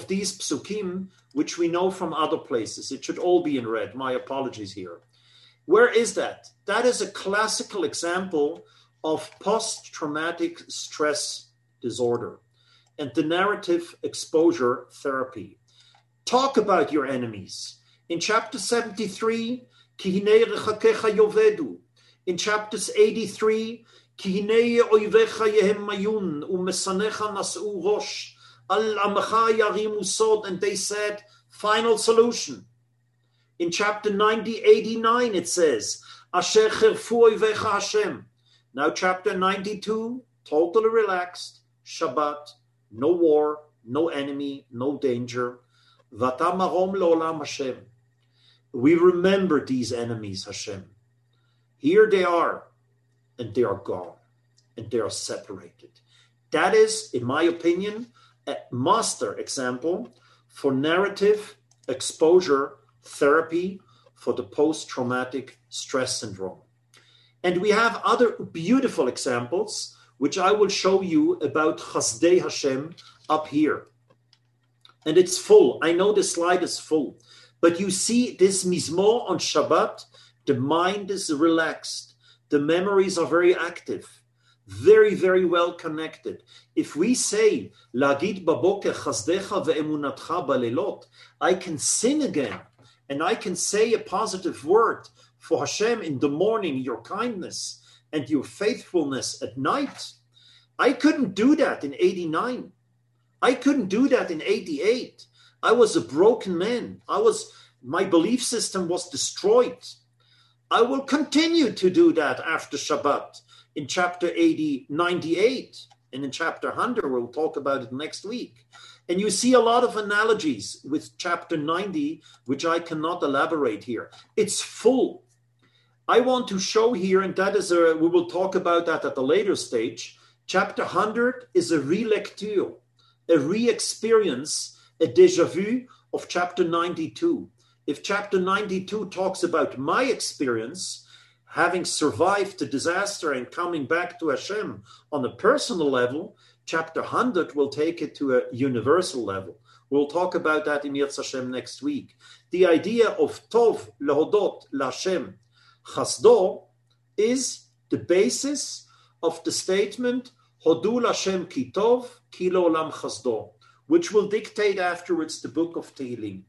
psukim, which we know from other places. It should all be in red. My apologies here. Where is that? That is a classical example of post-traumatic stress disorder and the narrative exposure therapy. Talk about your enemies. In chapter 73, Ki hinei rechakecha yovedu. In chapters 83, Ki hinei oivecha yehem mayun, umesanecha nas'u rosh, al amacha yarimu sod, and they said, final solution. In chapter 89, it says, Asher cherfu oivecha Hashem. Now chapter 92, totally relaxed, Shabbat, no war, no enemy, no danger. Vata marom leolam Hashem. We remember these enemies, Hashem. Here they are, and they are gone, and they are separated. That is, in my opinion, a master example for narrative exposure therapy for the post-traumatic stress syndrome. And we have other beautiful examples, which I will show you about Chasdei Hashem up here. And it's full. I know the slide is full. But you see this Mizmor on Shabbat, the mind is relaxed. The memories are very active, very, very well connected. If we say, Lagid baboker chasdecha ve'emunatcha balelot, I can sin again, and I can say a positive word for Hashem in the morning, your kindness and your faithfulness at night. I couldn't do that in 89. I couldn't do that in 88. I was a broken man. My belief system was destroyed. I will continue to do that after Shabbat in chapter 98. And in chapter 100, we'll talk about it next week. And you see a lot of analogies with chapter 90, which I cannot elaborate here. It's full. I want to show here, and that is we will talk about that at a later stage. Chapter 100 is a relecture, a re-experience, a déjà vu of chapter 92. If chapter 92 talks about my experience, having survived the disaster and coming back to Hashem on a personal level, chapter 100 will take it to a universal level. We'll talk about that in Yirtzeh Hashem next week. The idea of Tov lehodot l'Hashem chasdo is the basis of the statement Hodu l'Hashem ki tov ki le'olam chasdo, which will dictate afterwards the book of Tehillim.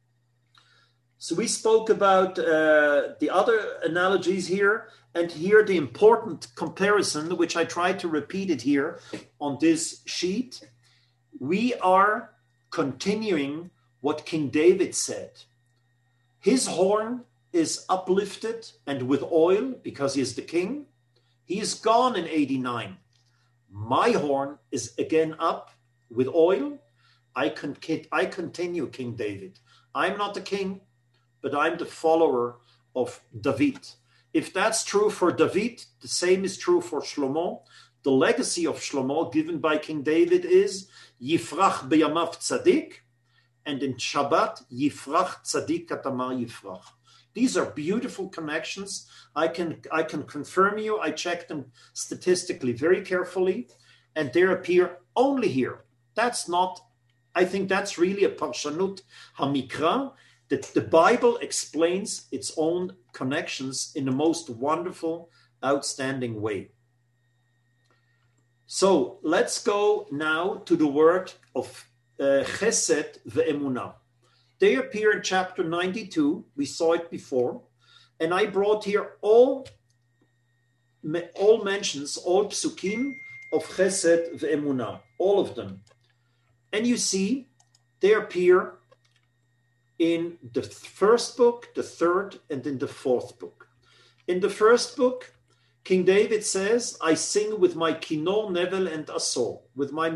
So we spoke about the other analogies here, and here the important comparison, which I tried to repeat it here on this sheet. We are continuing what King David said. His horn is uplifted and with oil because he is the king. He is gone in 89. My horn is again up with oil. I continue, King David. I'm not the king, but I'm the follower of David. If that's true for David, the same is true for Shlomo. The legacy of Shlomo given by King David is Yifrach b'yamav tzadik, and in Shabbat, Yifrach tzadik katamar Yifrach. These are beautiful connections. I can confirm you. I checked them statistically very carefully, and they appear only here. I think that's really a parshanut hamikra, that the Bible explains its own connections in the most wonderful, outstanding way. So let's go now to the word of chesed ve'emunah. They appear in chapter 92. We saw it before. And I brought here all mentions, all psukim of chesed ve'emunah, all of them. And you see, they appear in the first book, the third, and in the fourth book. In the first book, King David says, I sing with my kinor, nevel, and asor, with my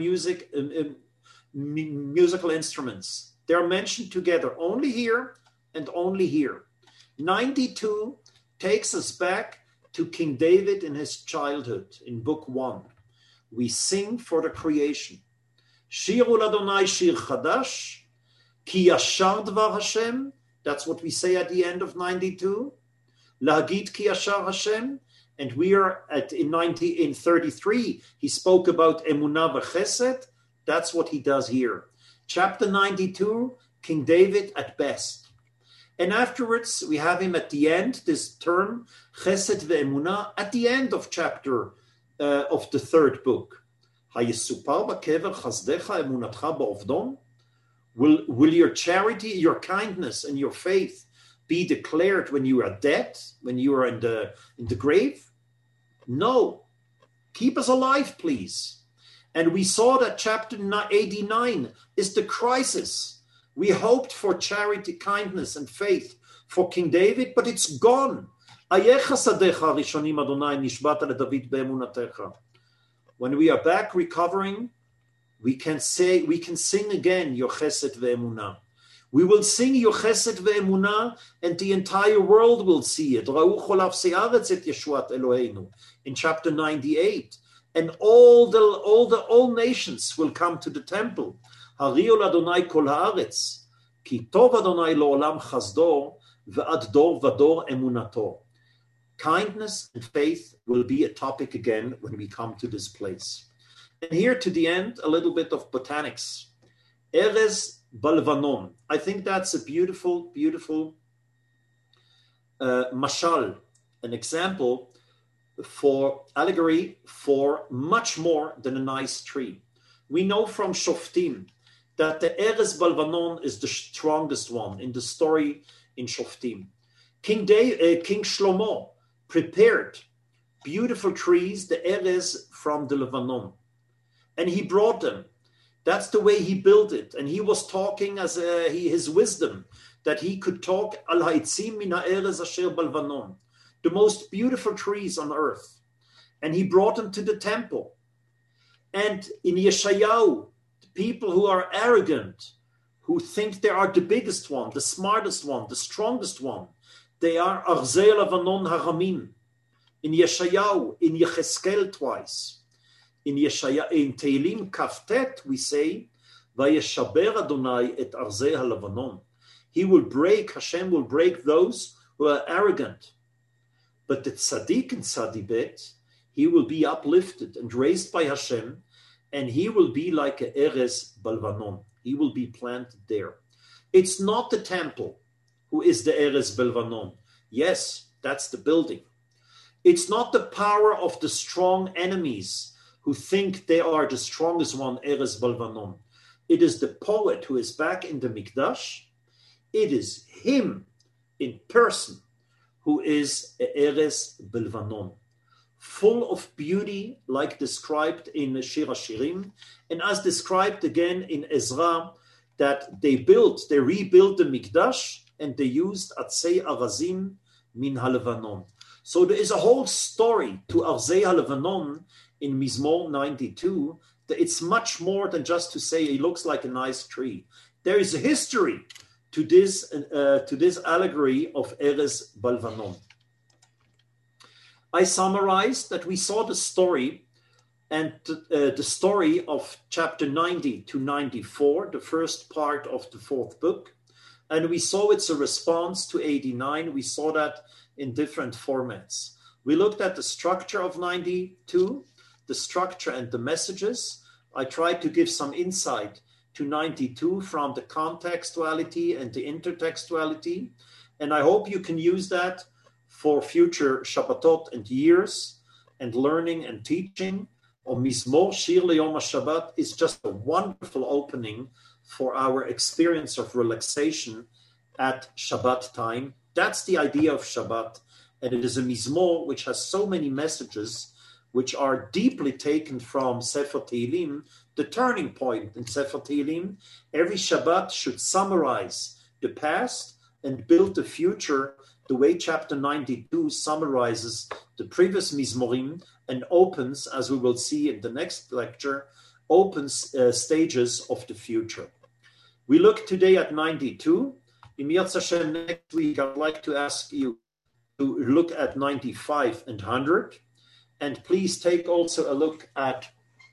musical instruments. They're mentioned together only here and only here. 92 takes us back to King David in his childhood in book 1. We sing for the creation. Shiru l'Adonai shir chadash, ki yashar dvar Hashem. That's what we say at the end of 92. Lahagid ki yashar Hashem. And we are in 33, he spoke about emunah v'chesed. That's what he does here. Chapter 92, King David at best. And afterwards, we have him at the end, this term, chesed ve'emunah, at the end of chapter of the third book. Hayesupar b'kever chasdecha emunatcha ba'ovdon. Will your charity, your kindness, and your faith be declared when you are dead, when you are in the grave? No. Keep us alive, please. And we saw that chapter 89 is the crisis. We hoped for charity, kindness, and faith for King David, but it's gone. When we are back recovering, we can sing again, Your Chesed ve'emunah. We will sing Your Chesed ve'emunah, and the entire world will see it. In chapter 98, and all nations will come to the temple. Hariol Adonai kol haaretz, ki tov Adonai lo'olam chasdo, ve'ad dor vador emunato. Kindness and faith will be a topic again when we come to this place. And here to the end, a little bit of botanics. Erez Balvanon. I think that's a beautiful, beautiful mashal, an example for allegory for much more than a nice tree. We know from Shoftim that the Erez Balvanon is the strongest one in the story in Shoftim. King Shlomo prepared beautiful trees, the Erez from the Lebanon, and he brought them. That's the way he built it. And he was talking as his wisdom, that he could talk al haitzim min ha'erez asher balvanon, the most beautiful trees on earth. And he brought them to the temple. And in Yeshayahu, the people who are arrogant, who think they are the biggest one, the smartest one, the strongest one, they are arzei lavanon haramim. In Yeshayahu, in Yecheskel twice. In Tehillim Kaftet, we say, Vayeshaber Adonai et arzei halavanon. Hashem will break those who are arrogant. But the tzaddik and tzadibet, he will be uplifted and raised by Hashem, and he will be like a Erez Balvanon. He will be planted there. It's not the temple who is the Erez Balvanon. Yes, that's the building. It's not the power of the strong enemies who think they are the strongest one, Erez Balvanon. It is the poet who is back in the Mikdash. It is him in person who is Erez Balvanon, full of beauty, like described in Shir HaShirim, and as described again in Ezra, that they rebuilt the Mikdash, and they used Atzei Arazim min HaLevanon. So there is a whole story to Arzei HaLevanon in Mizmor 92, that it's much more than just to say he looks like a nice tree. There is a history to this allegory of Erez Balvanon. I summarized that we saw the story and the story of chapter 90 to 94, the first part of the fourth book, and we saw it's a response to 89. We saw that in different formats. We looked at the structure of 92, the structure and the messages. I tried to give some insight to 92 from the contextuality and the intertextuality. And I hope you can use that for future Shabbatot and years and learning and teaching. Or Mizmor Shir Leyom HaShabbat is just a wonderful opening for our experience of relaxation at Shabbat time. That's the idea of Shabbat. And it is a Mizmor which has so many messages which are deeply taken from Sefer Tehillim, the turning point in Sefer Tehillim. Every Shabbat should summarize the past and build the future, the way chapter 92 summarizes the previous Mizmorim and opens, as we will see in the next lecture, opens stages of the future. We look today at 92. In Yirtzeh Hashem next week, I'd like to ask you look at 95 and 100. And please take also a look at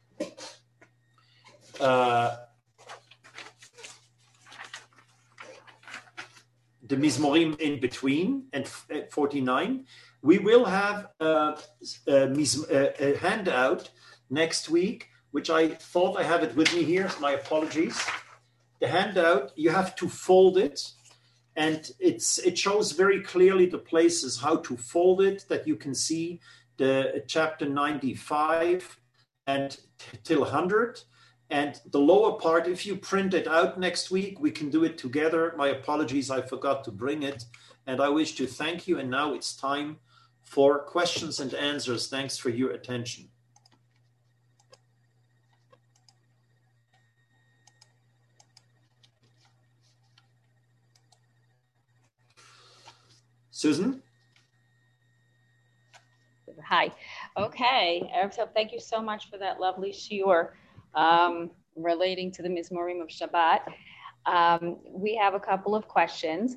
the Mizmorim in between and 49. We will have a handout next week, which I thought I have it with me here. My apologies. The handout, you have to fold it, and it shows very clearly the places how to fold it, that you can see the chapter 95 and till 100. And the lower part, if you print it out next week, we can do it together. My apologies, I forgot to bring it. And I wish to thank you. And now it's time for questions and answers. Thanks for your attention. Susan? Hi. Okay. So thank you so much for that lovely shiur relating to the Mizmorim of Shabbat. We have a couple of questions.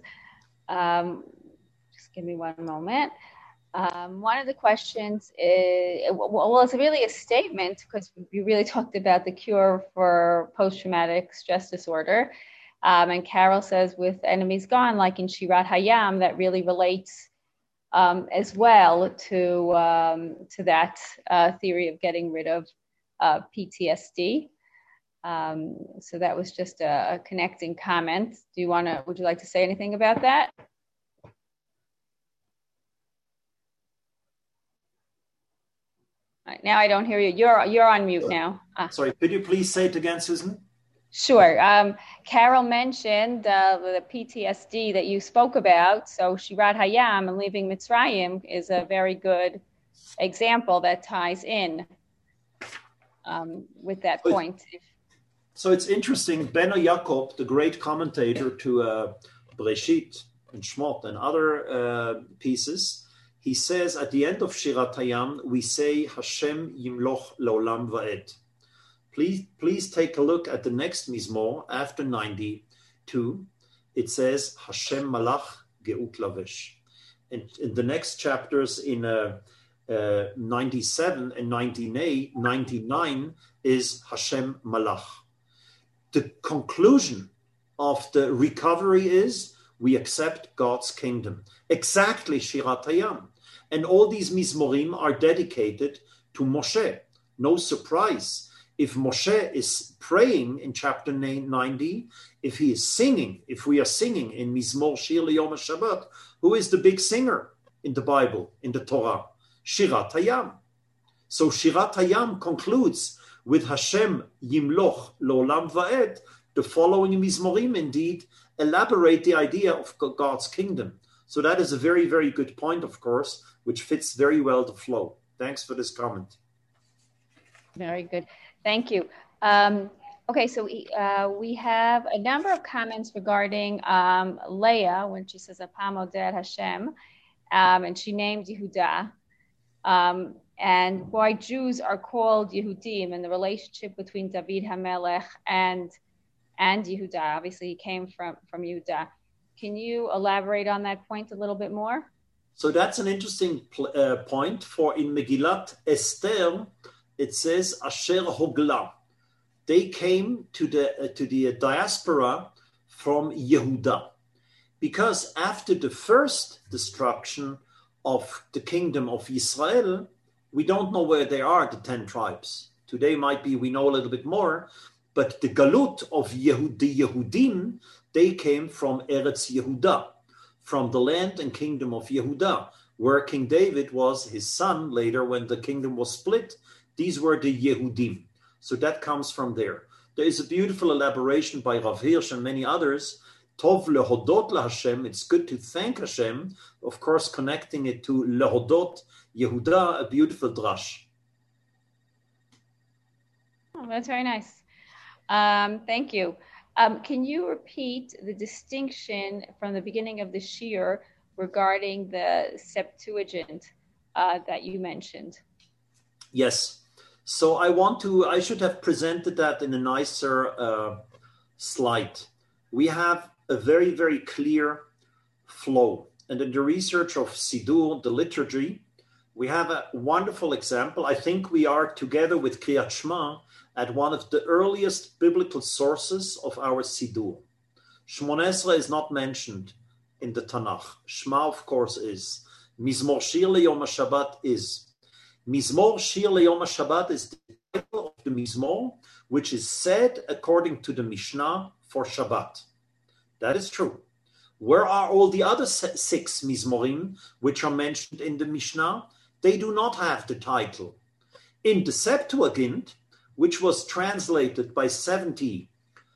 Just give me one moment. One of the questions is, well, it's really a statement, because we really talked about the cure for post-traumatic stress disorder. And Carol says, with enemies gone, like in Shirat Hayam, that really relates as well to that theory of getting rid of PTSD. So that was just a connecting comment. Would you like to say anything about that? All right, now I don't hear you. You're on mute now. Sorry, could you please say it again, Susan? Sure. Carol mentioned the PTSD that you spoke about. So Shirat Hayam and leaving Mitzrayim is a very good example that ties in with that point. So it's interesting. Beno Yaakov, the great commentator to Breshit and Shmot and other pieces, he says at the end of Shirat Hayam, we say Hashem Yimloch Leolam Va'ed. Please take a look at the next Mizmor after 92. It says Hashem Malach Geut Lavesh. And in the next chapters in 97 and 99 is Hashem Malach. The conclusion of the recovery is we accept God's kingdom. Exactly Shirat Hayam. And all these Mizmorim are dedicated to Moshe. No surprise. If Moshe is praying in chapter 90, if he is singing, if we are singing in Mizmor Shir L'Yom HaShabbat, who is the big singer in the Bible, in the Torah? Shirat Hayam. So Shirat Hayam concludes with Hashem Yimloch Leolam Va'ed. The following Mizmorim indeed elaborate the idea of God's kingdom. So that is a very, very good point, of course, which fits very well the flow. Thanks for this comment. Very good. Thank you. Okay, so we have a number of comments regarding Leah when she says Apam Oded Hashem, and she named Yehuda, and why Jews are called Yehudim, and the relationship between David HaMelech and Yehuda. Obviously, he came from Yehuda. Can you elaborate on that point a little bit more? So that's an interesting point. For in Megillat Esther, it says Asher Hogla. They came to the diaspora from Yehuda, because after the first destruction of the kingdom of Israel, we don't know where they are, the 10 tribes. Today might be we know a little bit more, but the galut of the Yehudim, they came from Eretz Yehuda, from the land and kingdom of Yehuda, where King David was his son later when the kingdom was split. These were the Yehudim. So that comes from there. There is a beautiful elaboration by Rav Hirsch and many others. Tov lehodot laHashem. It's good to thank Hashem. Of course, connecting it to lehodot Yehuda, a beautiful drash. Oh, that's very nice. Thank you. Can you repeat the distinction from the beginning of the shiur regarding the Septuagint that you mentioned? Yes. So I should have presented that in a nicer slide. We have a very, very clear flow. and in the research of Siddur, the liturgy, we have a wonderful example. I think we are, together with Kriyat Shema, at one of the earliest biblical sources of our Siddur. Shmona Esrei is not mentioned in the Tanakh. Shema, of course, is. Mizmor Shir Leyom HaShabbat is. Mizmor Shir Leyom HaShabbat is the title of the Mizmor, which is said according to the Mishnah for Shabbat. That is true. Where are all the other 6 Mizmorim which are mentioned in the Mishnah? They do not have the title. In the Septuagint, which was translated by 70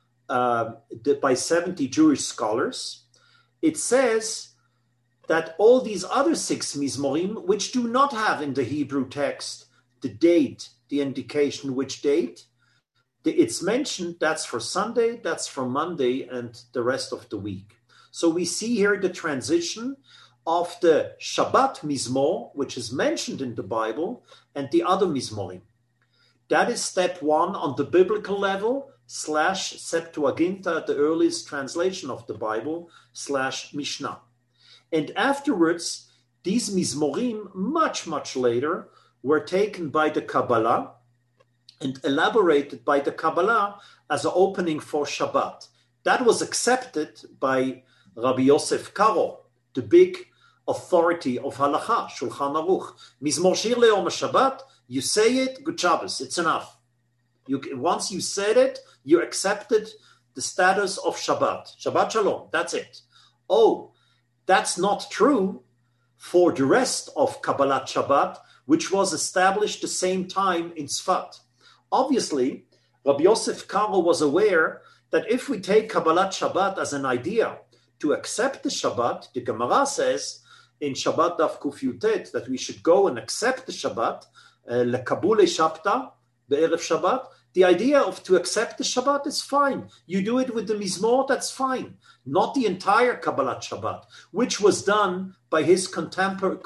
Jewish scholars, it says that all these other 6 Mizmorim, which do not have in the Hebrew text the date, the indication which date, it's mentioned that's for Sunday, that's for Monday, and the rest of the week. So we see here the transition of the Shabbat Mizmor, which is mentioned in the Bible, and the other Mizmorim. That is step 1 on the biblical level, / Septuaginta, the earliest translation of the Bible, / Mishnah. And afterwards, these Mizmorim, much, much later, were taken by the Kabbalah and elaborated by the Kabbalah as an opening for Shabbat. That was accepted by Rabbi Yosef Karo, the big authority of Halacha, Shulchan Aruch. Mizmor Shir Leyom HaShabbat, you say it, good Shabbos, it's enough. Once you said it, you accepted the status of Shabbat. Shabbat Shalom, that's it. Oh, that's not true for the rest of Kabbalat Shabbat, which was established the same time in Tzfat. Obviously, Rabbi Yosef Karo was aware that if we take Kabbalat Shabbat as an idea to accept the Shabbat, the Gemara says in Shabbat Daf Kuf Yutet that we should go and accept the Shabbat, lekabule Shabta, be'erev Shabbat. The idea of to accept the Shabbat is fine. You do it with the Mizmor, that's fine. Not the entire Kabbalat Shabbat, which was done by his contemporary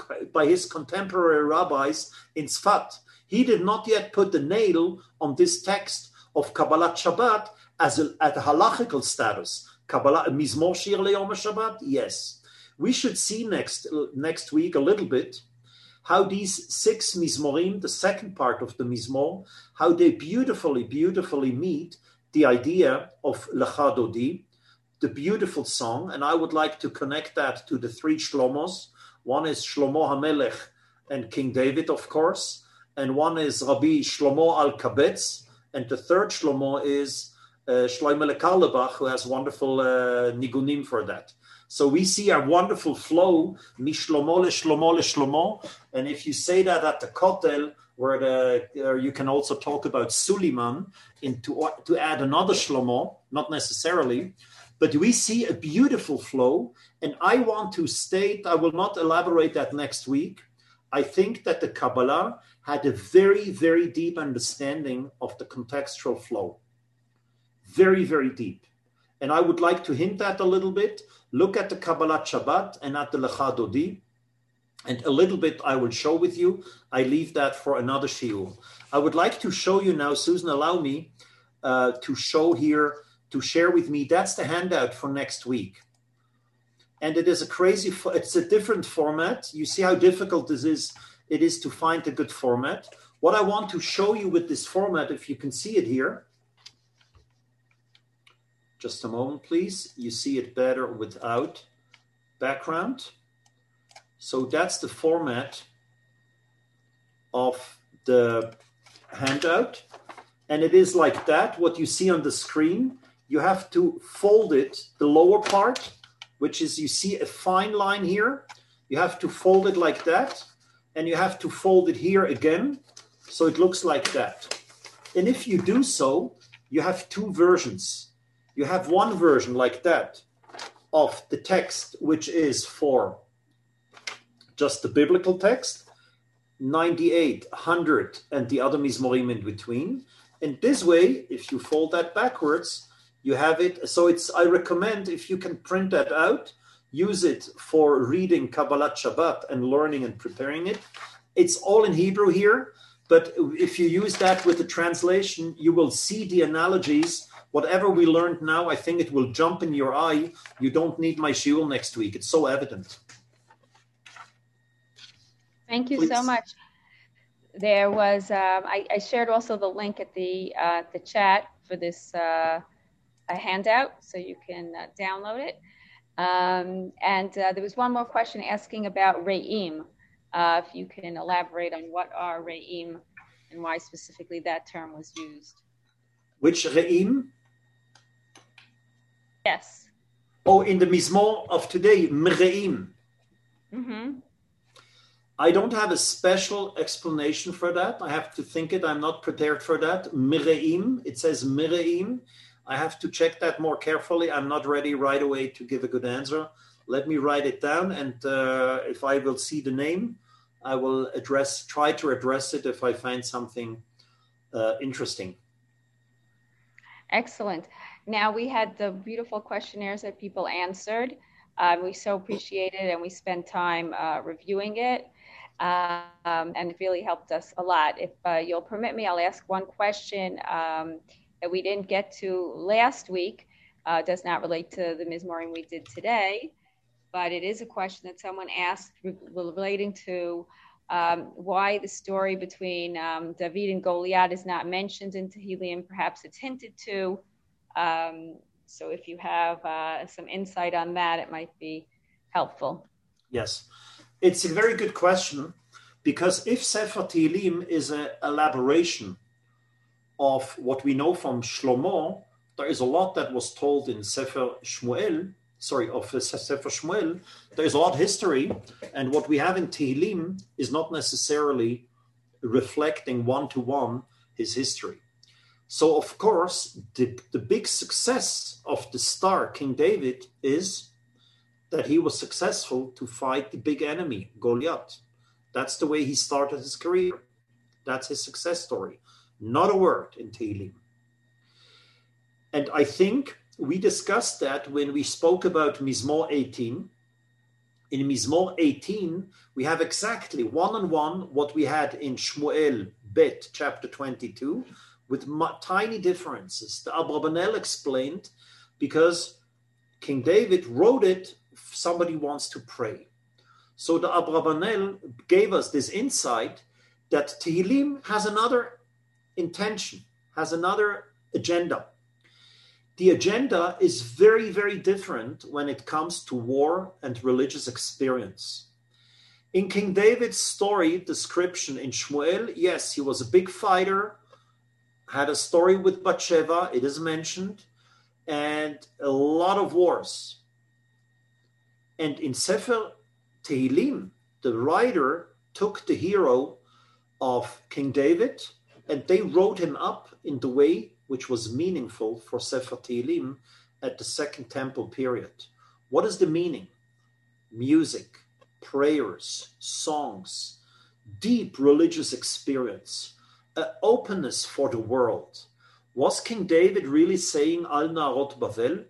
rabbis in Tzfat. He did not yet put the nail on this text of Kabbalat Shabbat at a halachical status. Kabbalah Mizmor Shir Leyom HaShabbat, yes. We should see next week a little bit how these 6 Mizmorim, the second part of the Mizmor, how they beautifully, beautifully meet the idea of Lecha Dodi, the beautiful song. And I would like to connect that to the 3 Shlomos. One is Shlomo HaMelech and King David, of course. And one is Rabbi Shlomo Al-Kabetz. And the third Shlomo is Shlomo Karlebach, who has wonderful nigunim for that. So we see a wonderful flow, Mishlomo leShlomo leShlomo. And if you say that at the Kotel, where you can also talk about Suleiman, to add another Shlomo, not necessarily, but we see a beautiful flow. And I want to state, I will not elaborate that next week. I think that the Kabbalah had a very, very deep understanding of the contextual flow. Very, very deep. And I would like to hint at a little bit. Look at the Kabbalat Shabbat and at the Lecha Dodi. And a little bit I will show with you. I leave that for another shiur. I would like to show you now, Susan, allow me to show here, to share with me. That's the handout for next week. And it is it's a different format. You see how difficult it is to find a good format. What I want to show you with this format, if you can see it here. Just a moment, please. You see it better without background. So that's the format of the handout. And it is like that. What you see on the screen, you have to fold it, the lower part, which is, you see a fine line here. You have to fold it like that. And you have to fold it here again. So it looks like that. And if you do so, you have 2 versions. You have one version like that of the text, which is for just the biblical text, 98, 100, and the other Mizmorim in between. And this way, if you fold that backwards, you have it. So I recommend, if you can print that out, use it for reading Kabbalat Shabbat and learning and preparing it. It's all in Hebrew here, but if you use that with the translation, you will see the analogies. Whatever we learned now, I think it will jump in your eye. You don't need my shiur next week. It's so evident. Thank you Please. so much. There was, I shared also the link at the chat for this a handout, so you can download it. And there was one more question asking about Re'im. If you can elaborate on what are Re'im and why specifically that term was used. Which Re'im? Yes. Oh, in the Mizmor of today, Mre'im. Mm-hmm. I don't have a special explanation for that. I have to think it. I'm not prepared for that. Mre'im, it says Mre'im. I have to check that more carefully. I'm not ready right away to give a good answer. Let me write it down, and if I will see the name, I will try to address it if I find something interesting. Excellent. Now we had the beautiful questionnaires that people answered. We so appreciate it, and we spent time reviewing it, and it really helped us a lot. If you'll permit me, I'll ask one question that we didn't get to last week. Does not relate to the Mizmorim we did today, but it is a question that someone asked relating to why the story between David and Goliath is not mentioned in Tehillim. Perhaps it's hinted to. So if you have some insight on that, it might be helpful. Yes, it's a very good question, because if Sefer Tehillim is an elaboration of what we know from Shlomo, there is a lot that was told in Sefer Shmuel. Sefer Shmuel. There is a lot of history, and what we have in Tehillim is not necessarily reflecting one-to-one his history. So, of course, the big success of the star, King David, is that he was successful to fight the big enemy, Goliath. That's the way he started his career. That's his success story. Not a word in Tehillim. And I think we discussed that when we spoke about Mizmor 18. In Mizmor 18, we have exactly one-on-one what we had in Shmuel Bet, chapter 22, with tiny differences. The Abrabanel explained, because King David wrote it, somebody wants to pray. So the Abrabanel gave us this insight that Tehillim has another intention, has another agenda. The agenda is very, very different when it comes to war and religious experience. In King David's story description in Shmuel, yes, he was a big fighter, had a story with Bathsheba, it is mentioned, and a lot of wars. And in Sefer Tehillim, the writer took the hero of King David and they wrote him up in the way which was meaningful for Sefer Tehillim at the Second Temple period. What is the meaning? Music, prayers, songs, deep religious experience, an openness for the world. Was King David really saying Al Narot Bavel?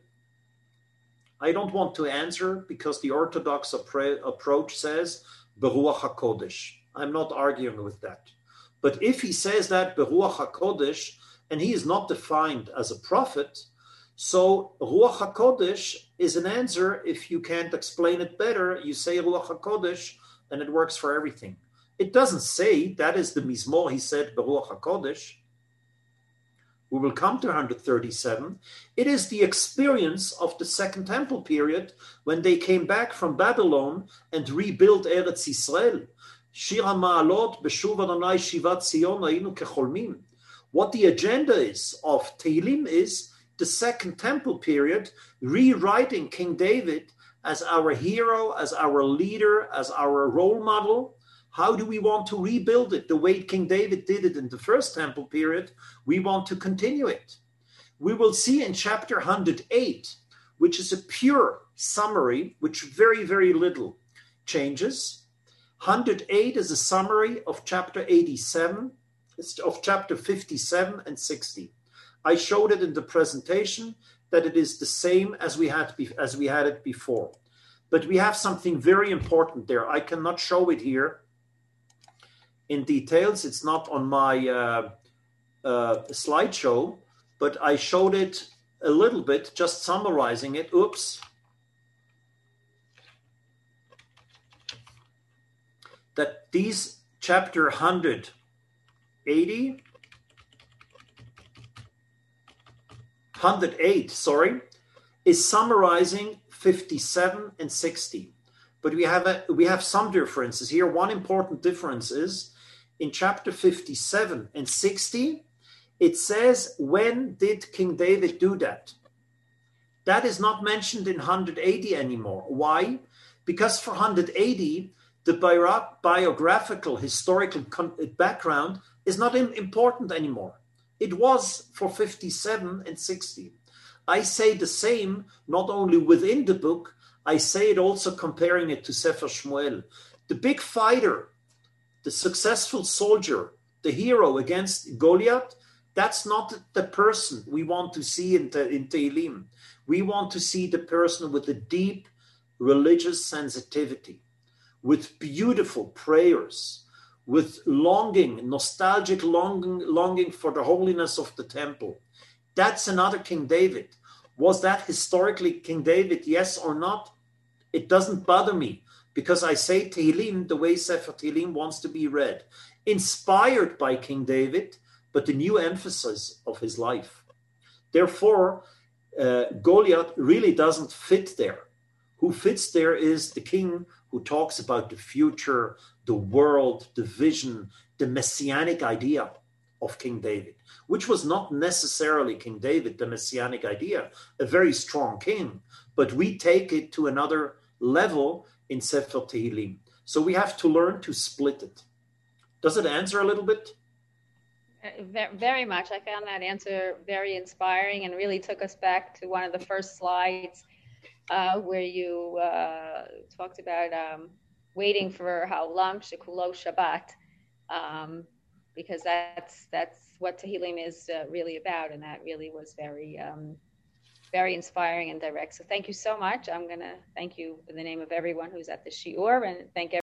I don't want to answer because the Orthodox approach says Beruach HaKodesh. I'm not arguing with that. But if he says that Beruach HaKodesh, and he is not defined as a prophet, so Ruach HaKodesh is an answer. If you can't explain it better, you say Ruach HaKodesh, and it works for everything. It doesn't say that is the Mizmor, he said Beruach HaKodesh. We will come to 137. It is the experience of the Second Temple period when they came back from Babylon and rebuilt Eretz Yisrael. Shir HaMa'alot B'shuv Adonai Shivat Zion Hayinu Kecholmim. What the agenda is of Tehillim is the Second Temple period, rewriting King David as our hero, as our leader, as our role model. How do we want to rebuild it? The way King David did it in the First Temple period, we want to continue it. We will see in chapter 108, which is a pure summary, which very, very little changes. 108 is a summary of chapter 87, of chapter 57 and 60. I showed it in the presentation that it is the same as we had it before. But we have something very important there. I cannot show it here in details. It's not on my slideshow, but I showed it a little bit, just summarizing it. Oops. that these chapter 108, is summarizing 57 and 60. But we have some differences here. One important difference is in chapter 57 and 60, it says, when did King David do that? That is not mentioned in 180 anymore. Why? Because for 180, the biographical, historical background is not important anymore. It was for 57 and 60. I say the same, not only within the book, I say it also comparing it to Sefer Shmuel. The big fighter, the successful soldier, the hero against Goliath, that's not the person we want to see in Tehillim. We want to see the person with a deep religious sensitivity, with beautiful prayers, with longing, nostalgic longing for the holiness of the temple. That's another King David. Was that historically King David, yes or not? It doesn't bother me, because I say Tehillim the way Sefer Tehillim wants to be read, inspired by King David, but the new emphasis of his life. Therefore, Goliath really doesn't fit there. Who fits there is the king who talks about the future, the world, the vision, the messianic idea of King David, which was not necessarily King David, the messianic idea, a very strong king, but we take it to another level in Sefer Tehillim. So we have to learn to split it. Does it answer a little bit? Very much. I found that answer very inspiring and really took us back to one of the first slides where you talked about waiting for Ha'olam Shekulo Shabbat, because that's what Tehillim is really about, and that really was very very inspiring and direct. So thank you so much. I'm going to thank you in the name of everyone who's at the Shiur, and thank